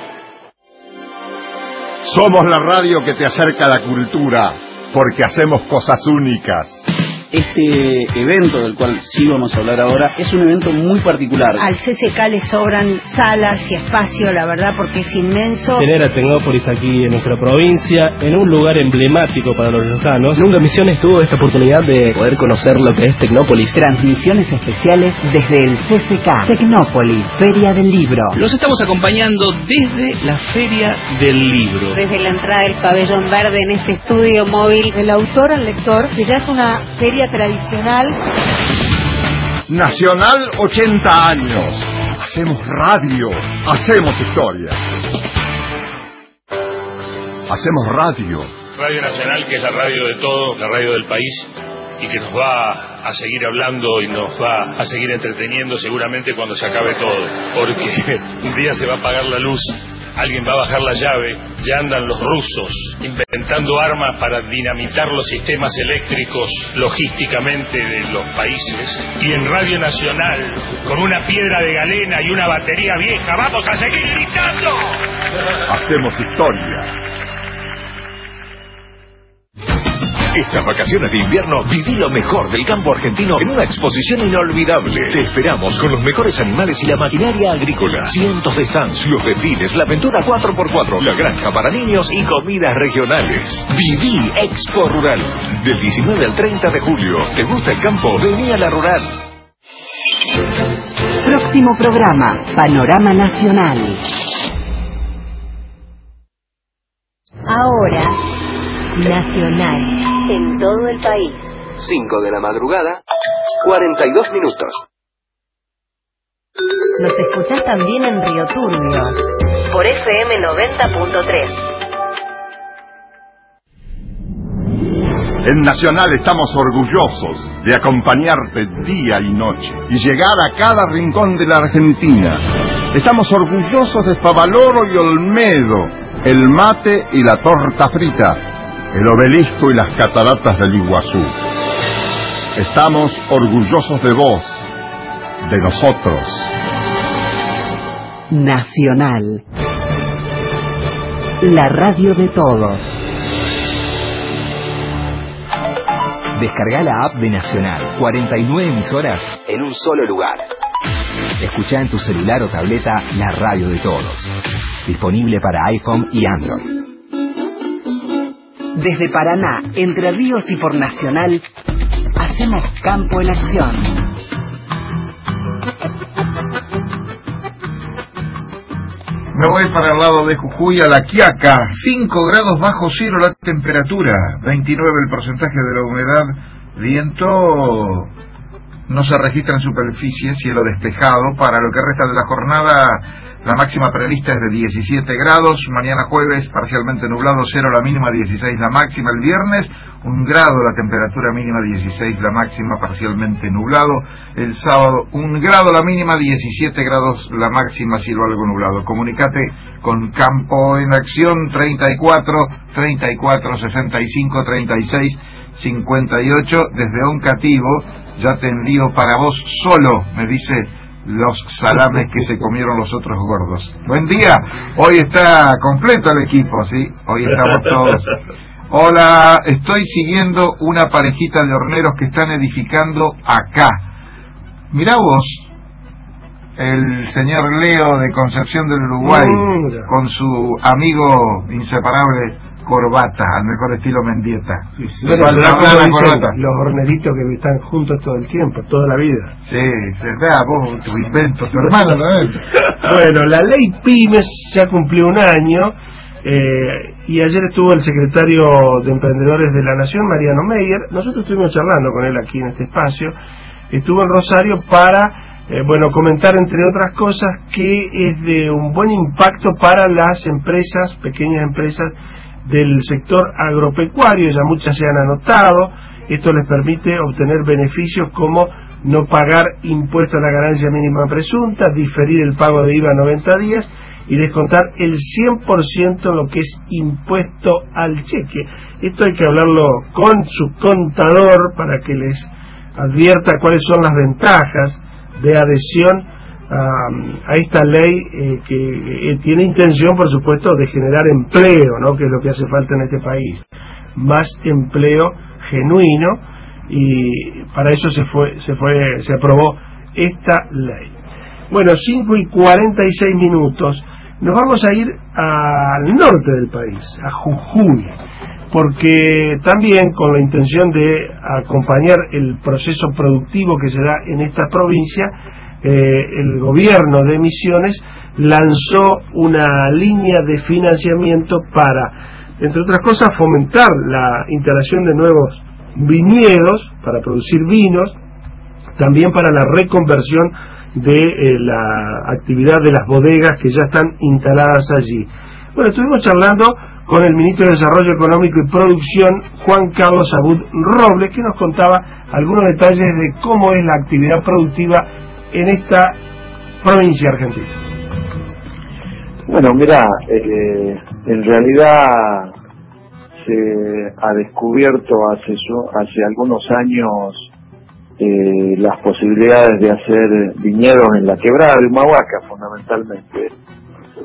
Speaker 1: Somos la radio que te acerca a la cultura, porque hacemos cosas únicas.
Speaker 13: Este evento del cual sí vamos a hablar ahora es un evento muy particular.
Speaker 14: Al C C K le sobran salas y espacio, la verdad, porque es inmenso.
Speaker 15: Tener a Tecnópolis aquí en nuestra provincia, en un lugar emblemático para los riojanos. Nunca Misiones tuvo esta oportunidad de poder conocer lo que es Tecnópolis.
Speaker 5: Transmisiones especiales desde el C C K. Tecnópolis, Feria del Libro.
Speaker 13: Los estamos acompañando desde la Feria del Libro.
Speaker 14: Desde la entrada del pabellón verde en este estudio móvil, del autor al lector, que ya es una feria tradicional.
Speaker 1: Nacional, ochenta años. Hacemos radio, hacemos historia. Hacemos radio.
Speaker 12: Radio Nacional, que es la radio de todo, la radio del país, y que nos va a seguir hablando y nos va a seguir entreteniendo seguramente cuando se acabe todo, porque un día se va a apagar la luz, alguien va a bajar la llave, ya andan los rusos inventando armas para dinamitar los sistemas eléctricos logísticamente de los países, y en Radio Nacional, con una piedra de galena y una batería vieja, vamos a seguir gritando.
Speaker 1: Hacemos historia.
Speaker 9: Estas vacaciones de invierno viví lo mejor del campo argentino en una exposición inolvidable. Te esperamos con los mejores animales y la maquinaria agrícola. Cientos de stands, los desfiles, la aventura cuatro por cuatro, la granja para niños y comidas regionales. Viví Expo Rural. Del diecinueve al treinta de julio. ¿Te gusta el campo? Vení a la Rural.
Speaker 5: Próximo programa, Panorama Nacional.
Speaker 10: Ahora, nacional, en todo el país.
Speaker 8: cinco de la madrugada, cuarenta y dos minutos.
Speaker 10: Nos escuchás también en Río Turbio, por F M noventa punto tres.
Speaker 1: En Nacional estamos orgullosos de acompañarte día y noche y llegar a cada rincón de la Argentina. Estamos orgullosos de Favaloro y Olmedo, el mate y la torta frita, el obelisco y las cataratas del Iguazú. Estamos orgullosos de vos, de nosotros.
Speaker 5: Nacional, la radio de todos.
Speaker 8: Descarga la app de Nacional, cuarenta y nueve emisoras en un solo lugar. Escuchá en tu celular o tableta la radio de todos. Disponible para iPhone y Android.
Speaker 5: Desde Paraná, Entre Ríos y por Nacional, hacemos campo en acción.
Speaker 4: Me voy para el lado de Jujuy, a La Quiaca. cinco grados bajo cero la temperatura, veintinueve el porcentaje de la humedad, viento no se registra en superficie, cielo despejado. Para lo que resta de la jornada, la máxima prevista es de diecisiete grados. Mañana jueves, parcialmente nublado, cero la mínima, dieciséis la máxima. El viernes, un grado la temperatura mínima, dieciséis la máxima, parcialmente nublado. El sábado, un grado la mínima, diecisiete grados la máxima, cielo algo nublado. Comunicate con Campo en Acción, treinta y cuatro, treinta y cuatro, sesenta y cinco, treinta y seis, cincuenta y ocho. Desde Oncativo, ya te envío para vos solo, me dice, los salames que se comieron los otros gordos. Buen día, hoy está completo el equipo, ¿sí? Hoy estamos todos. Hola, estoy siguiendo una parejita de horneros que están edificando acá. Mirá vos, el señor Leo de Concepción del Uruguay, mm, con su amigo inseparable Corbata, al mejor estilo Mendieta. Sí, sí.
Speaker 2: Bueno, la la corbata. Los horneritos que están juntos todo el tiempo, toda la vida.
Speaker 4: Sí, se da, vos, tu invento, tu hermano, ¿no?
Speaker 2: Bueno, la ley Pymes ya cumplió un año, eh, y ayer estuvo el secretario de Emprendedores de la Nación, Mariano Meyer. Nosotros estuvimos charlando con él aquí en este espacio. Estuvo en Rosario para, eh, bueno, comentar, entre otras cosas, que es de un buen impacto para las empresas, pequeñas empresas, del sector agropecuario. Ya muchas se han anotado. Esto les permite obtener beneficios como no pagar impuesto a la ganancia mínima presunta, diferir el pago de I V A noventa días y descontar el cien por ciento lo que es impuesto al cheque. Esto hay que hablarlo con su contador para que les advierta cuáles son las ventajas de adhesión a esta ley, eh, que eh, tiene intención, por supuesto, de generar empleo, ¿no? Que es lo que hace falta en este país, más empleo genuino, y para eso se fue, se fue, se aprobó esta ley. Bueno, cinco y cuarenta y seis minutos, nos vamos a ir al norte del país, a Jujuy, porque también con la intención de acompañar el proceso productivo que se da en esta provincia, Eh, el gobierno de Misiones lanzó una línea de financiamiento para, entre otras cosas, fomentar la instalación de nuevos viñedos para producir vinos, también para la reconversión de eh, la actividad de las bodegas que ya están instaladas allí. Bueno, estuvimos charlando con el ministro de Desarrollo Económico y Producción, Juan Carlos Abud Robles, que nos contaba algunos detalles de cómo es la actividad productiva en esta provincia argentina.
Speaker 16: Bueno, mira, eh, en realidad se ha descubierto hace, hace algunos años eh, las posibilidades de hacer viñedos en la quebrada de Humahuaca, fundamentalmente.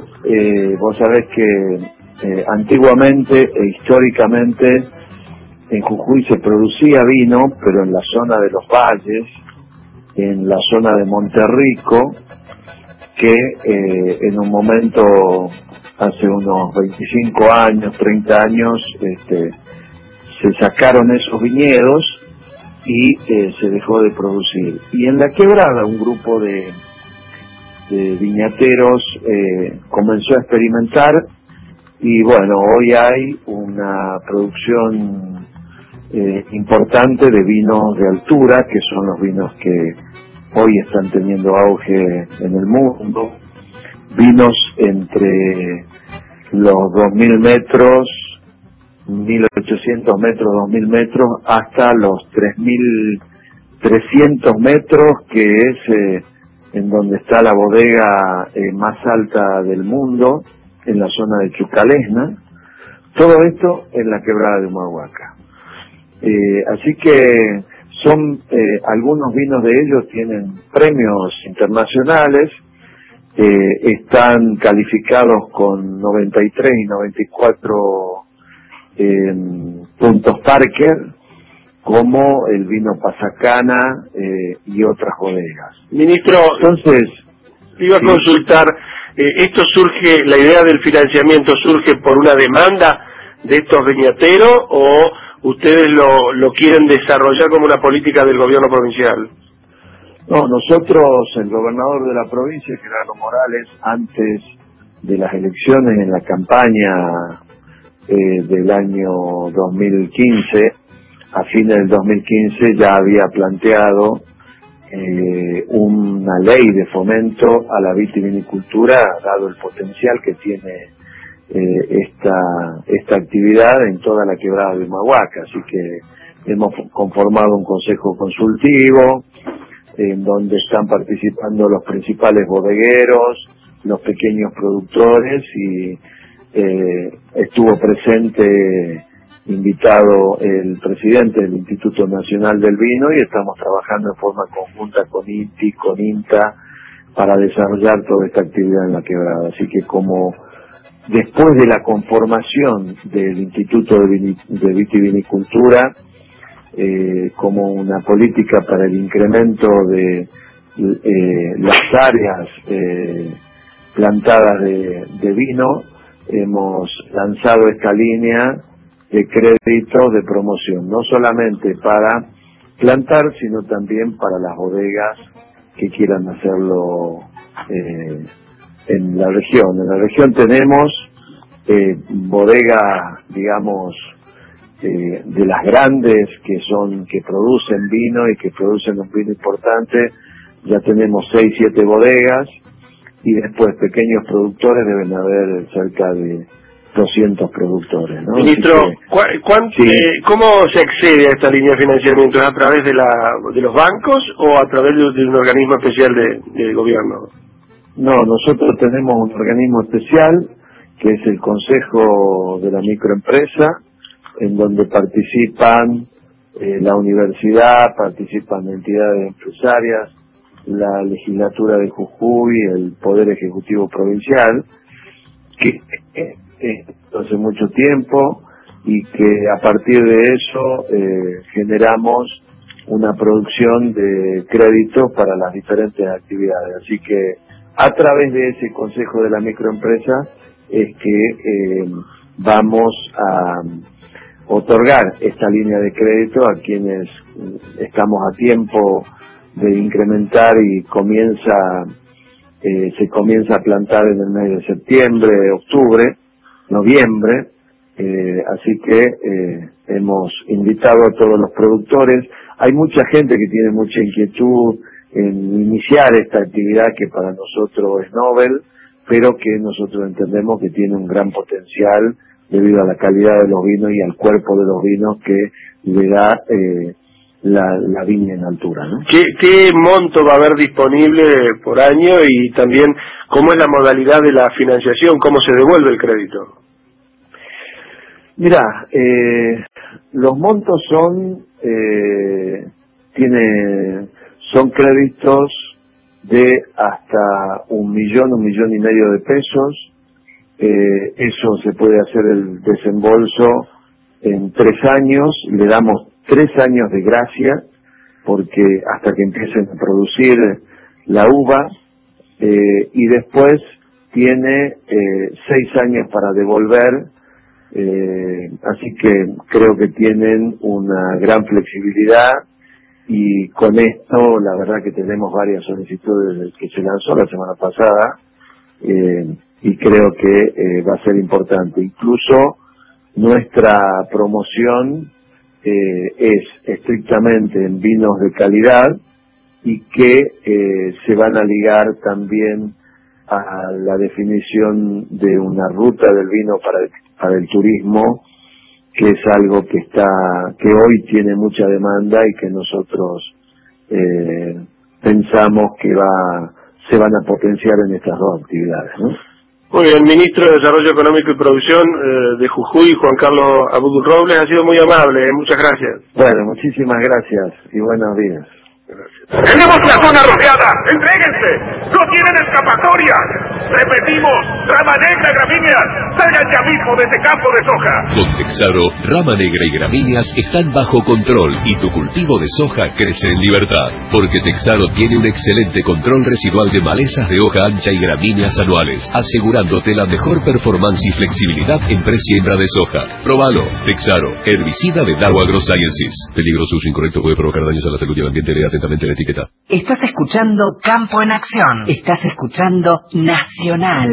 Speaker 16: Eh, vos sabés que eh, antiguamente e históricamente en Jujuy se producía vino, pero en la zona de los valles, en la zona de Monterrico, que eh, en un momento, hace unos veinticinco años, treinta años, este, se sacaron esos viñedos y eh, se dejó de producir. Y en la quebrada un grupo de, de viñateros eh, comenzó a experimentar, y bueno, hoy hay una producción eh, importante de vinos de altura, que son los vinos que hoy están teniendo auge en el mundo, vinos entre los dos mil metros, mil ochocientos metros, dos mil metros, hasta los tres mil trescientos metros, que es eh, en donde está la bodega eh, más alta del mundo, en la zona de Chucalesna. Todo esto en la quebrada de Humahuaca. Eh, así que son eh, algunos vinos de ellos tienen premios internacionales, eh, están calificados con noventa y tres y noventa y cuatro eh, puntos Parker, como el vino Pasacana eh, y otras bodegas.
Speaker 2: Ministro,
Speaker 16: entonces
Speaker 2: iba a consultar, eh, esto surge, la idea del financiamiento surge por una demanda de estos viñateros, o ustedes lo, lo quieren desarrollar como una política del gobierno provincial?
Speaker 16: No, nosotros, el gobernador de la provincia, Gerardo Morales, antes de las elecciones, en la campaña eh, del año dos mil quince, a fines del dos mil quince, ya había planteado eh, una ley de fomento a la vitivinicultura, dado el potencial que tiene eh, esta esta actividad en toda la quebrada de Humahuaca. Así que hemos conformado un consejo consultivo en donde están participando los principales bodegueros, los pequeños productores, y eh, estuvo presente, invitado, el presidente del Instituto Nacional del Vino, y estamos trabajando en forma conjunta con I N T I, con INTA, para desarrollar toda esta actividad en la quebrada. Así que como después de la conformación del Instituto de Vitivinicultura, eh, como una política para el incremento de eh, las áreas eh, plantadas de, de vino, hemos lanzado esta línea de créditos de promoción, no solamente para plantar, sino también para las bodegas que quieran hacerlo eh, en la región. En la región tenemos eh, bodegas, digamos, eh, de las grandes, que son, que producen vino y que producen un vino importante. Ya tenemos seis, siete bodegas, y después pequeños productores deben haber cerca de doscientos productores, ¿no?
Speaker 2: Ministro,
Speaker 16: que,
Speaker 2: ¿cuán,
Speaker 16: sí.
Speaker 2: eh, ¿cómo se accede a esta línea de financiamiento? ¿Es a través de, la, de los bancos o a través de, de un organismo especial de, del gobierno?
Speaker 16: No, nosotros tenemos un organismo especial, que es el Consejo de la Microempresa, en donde participan eh, la universidad, participan entidades empresarias, la legislatura de Jujuy, el Poder Ejecutivo Provincial, que eh, eh, hace mucho tiempo, y que a partir de eso eh, generamos una producción de créditos para las diferentes actividades. Así que a través de ese Consejo de la Microempresa es que eh, vamos a otorgar esta línea de crédito a quienes estamos a tiempo de incrementar, y comienza eh, se comienza a plantar en el mes de septiembre, octubre, noviembre. Eh, así que eh, hemos invitado a todos los productores. Hay mucha gente que tiene mucha inquietud en iniciar esta actividad, que para nosotros es novel, pero que nosotros entendemos que tiene un gran potencial debido a la calidad de los vinos y al cuerpo de los vinos que le da eh, la, la viña en altura, ¿no?
Speaker 2: ¿Qué, ¿Qué monto va a haber disponible por año, y también cómo es la modalidad de la financiación, cómo se devuelve el crédito?
Speaker 16: Mira, eh, los montos son eh, tiene son créditos de hasta un millón, un millón y medio de pesos. Eh, eso se puede hacer el desembolso en tres años, le damos tres años de gracia, porque hasta que empiecen a producir la uva, eh, y después tiene eh, seis años para devolver, eh, así que creo que tienen una gran flexibilidad, y con esto la verdad que tenemos varias solicitudes desde que se lanzó la semana pasada, eh, y creo que eh, va a ser importante. Incluso nuestra promoción eh, es estrictamente en vinos de calidad, y que eh, se van a ligar también a la definición de una ruta del vino para el, para el turismo, que es algo que está que hoy tiene mucha demanda y que nosotros eh, pensamos que va se van a potenciar en estas dos actividades, ¿no?
Speaker 2: Muy bien, ministro de Desarrollo Económico y Producción eh, de Jujuy, Juan Carlos Abudul Robles, ha sido muy amable, eh, muchas gracias.
Speaker 16: Bueno, muchísimas gracias y buenos días.
Speaker 9: ¡Tenemos la zona rodeada! ¡Entréguense! ¡No tienen escapatoria! ¡Repetimos! ¡Rama Negra, gramíneas! ¡Salgan ya mismo de este campo de soja! Con Texaro, Rama Negra y gramíneas están bajo control y tu cultivo de soja crece en libertad. Porque Texaro tiene un excelente control residual de malezas de hoja ancha y gramíneas anuales, asegurándote la mejor performance y flexibilidad en presiembra de soja. Probalo. Texaro, herbicida de Dow AgroSciences. Peligroso uso incorrecto puede provocar daños a la salud y al ambiente. Lea atentamente la etiqueta.
Speaker 5: Estás escuchando Campo en Acción. Estás escuchando Nacional.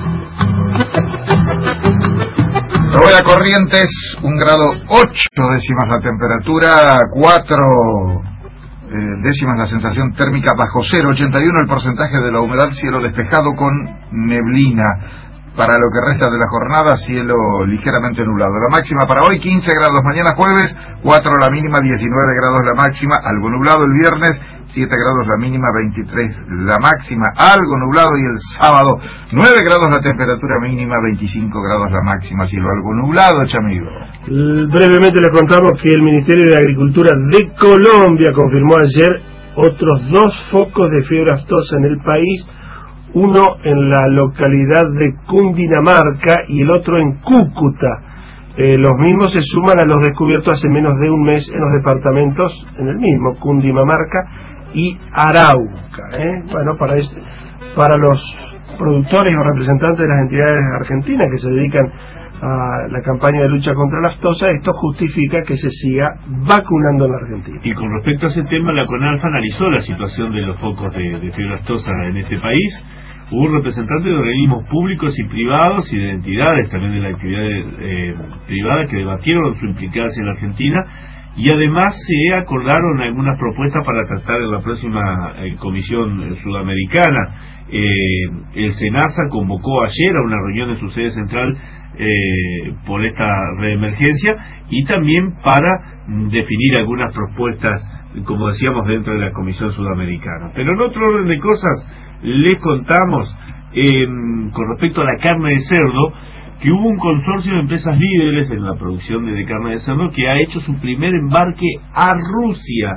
Speaker 4: Me voy a Corrientes, un grado ocho décimas la temperatura, cuatro eh, décimas la sensación térmica bajo cero, ochenta y uno el porcentaje de la humedad, cielo despejado con neblina. Para lo que resta de la jornada, cielo ligeramente nublado. La máxima para hoy, quince grados. Mañana jueves, cuatro la mínima, diecinueve grados la máxima. Algo nublado el viernes, siete grados la mínima, veintitrés la máxima. Algo nublado. Y el sábado, nueve grados la temperatura mínima, veinticinco grados la máxima. Cielo algo nublado, chamigo.
Speaker 2: Brevemente les contamos que el Ministerio de Agricultura de Colombia confirmó ayer otros dos focos de fiebre aftosa en el país. Uno en la localidad de Cundinamarca y el otro en Cúcuta. Eh, los mismos se suman a los descubiertos hace menos de un mes en los departamentos, en el mismo, Cundinamarca y Arauca. ¿eh? Bueno, para, este, para los productores y los representantes de las entidades argentinas que se dedican a la campaña de lucha contra la aftosa, esto justifica que se siga vacunando en la Argentina.
Speaker 3: Y con respecto a ese tema, la CONALFA analizó la situación de los focos de, de fiebre aftosa en este país. Hubo representantes de organismos públicos y privados y de entidades también de la actividad eh, privada que debatieron su implicancia en la Argentina, y además se acordaron algunas propuestas para tratar en la próxima eh, Comisión Sudamericana. Eh, el SENASA convocó ayer a una reunión en su sede central eh, por esta reemergencia, y también para mm, definir algunas propuestas, como decíamos, dentro de la Comisión Sudamericana. Pero en otro orden de cosas, les contamos eh, con respecto a la carne de cerdo, que hubo un consorcio de empresas líderes en la producción de carne de cerdo que ha hecho su primer embarque a Rusia.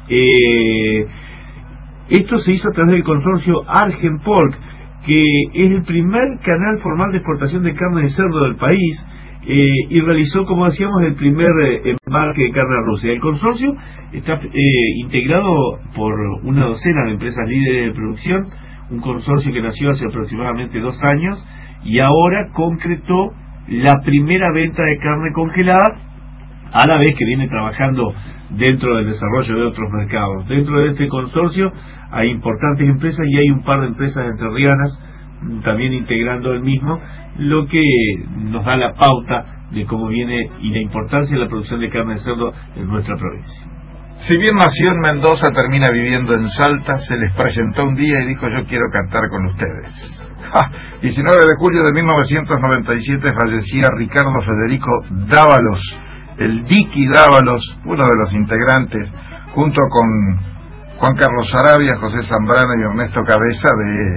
Speaker 3: Eh, esto se hizo a través del consorcio Argenpork, que es el primer canal formal de exportación de carne de cerdo del país, eh, y realizó, como decíamos, el primer eh, embarque de carne a Rusia. El consorcio está eh, integrado por una docena de empresas líderes de producción, un consorcio que nació hace aproximadamente dos años, y ahora concretó la primera venta de carne congelada, a la vez que viene trabajando dentro del desarrollo de otros mercados. Dentro de este consorcio hay importantes empresas y hay un par de empresas entrerrianas también integrando el mismo, lo que nos da la pauta de cómo viene y la importancia de la producción de carne de cerdo en nuestra provincia.
Speaker 4: Si bien nació en Mendoza, termina viviendo en Salta, se les presentó un día y dijo: yo quiero cantar con ustedes. Ja, diecinueve de julio de mil novecientos noventa y siete fallecía Ricardo Federico Dávalos, el Dicky Dávalos, uno de los integrantes, junto con Juan Carlos Sarabia, José Zambrano y Ernesto Cabeza,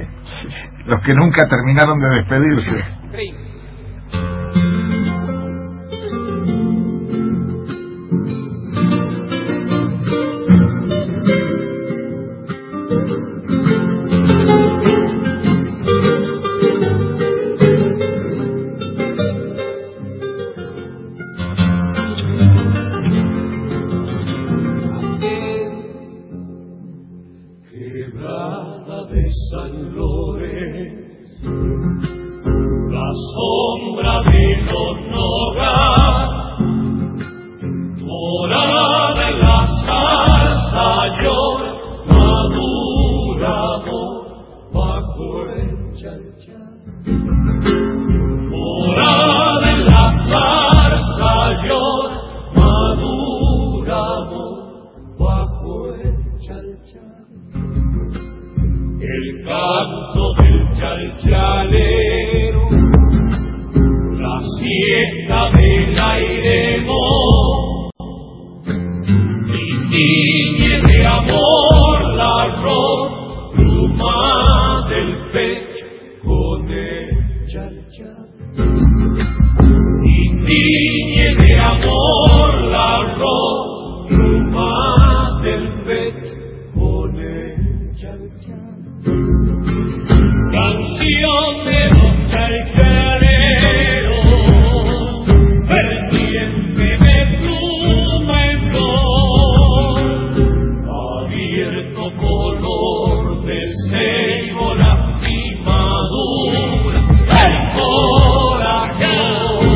Speaker 4: de los que nunca terminaron de despedirse.
Speaker 17: San Lorenzo, la sombra de los nogal, morada en la salsa llora, madurado bajo el chalchal. Morada en la salsa llora, madurado bajo el chalchal. El canto del chalchalero, la siesta del airemo, y tiñe de amor la ro, pluma del pecho con el chalchal. Y tiñe de amor la ro, pluma del pecho con el chalchal. Canción de don chalchalero, vertiente de pluma en flor, abierto color de ceibo la primadura del corazón.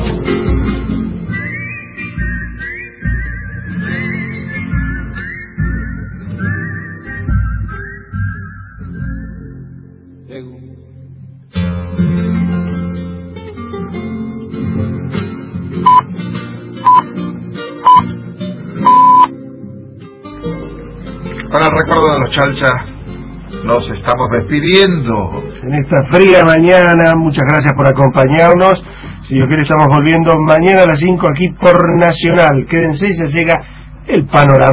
Speaker 4: Para el recuerdo de los chalchas, nos estamos despidiendo.
Speaker 2: En esta fría mañana, muchas gracias por acompañarnos. Si Dios quiere, estamos volviendo mañana a las cinco aquí por Nacional. Quédense y se llega el panorama.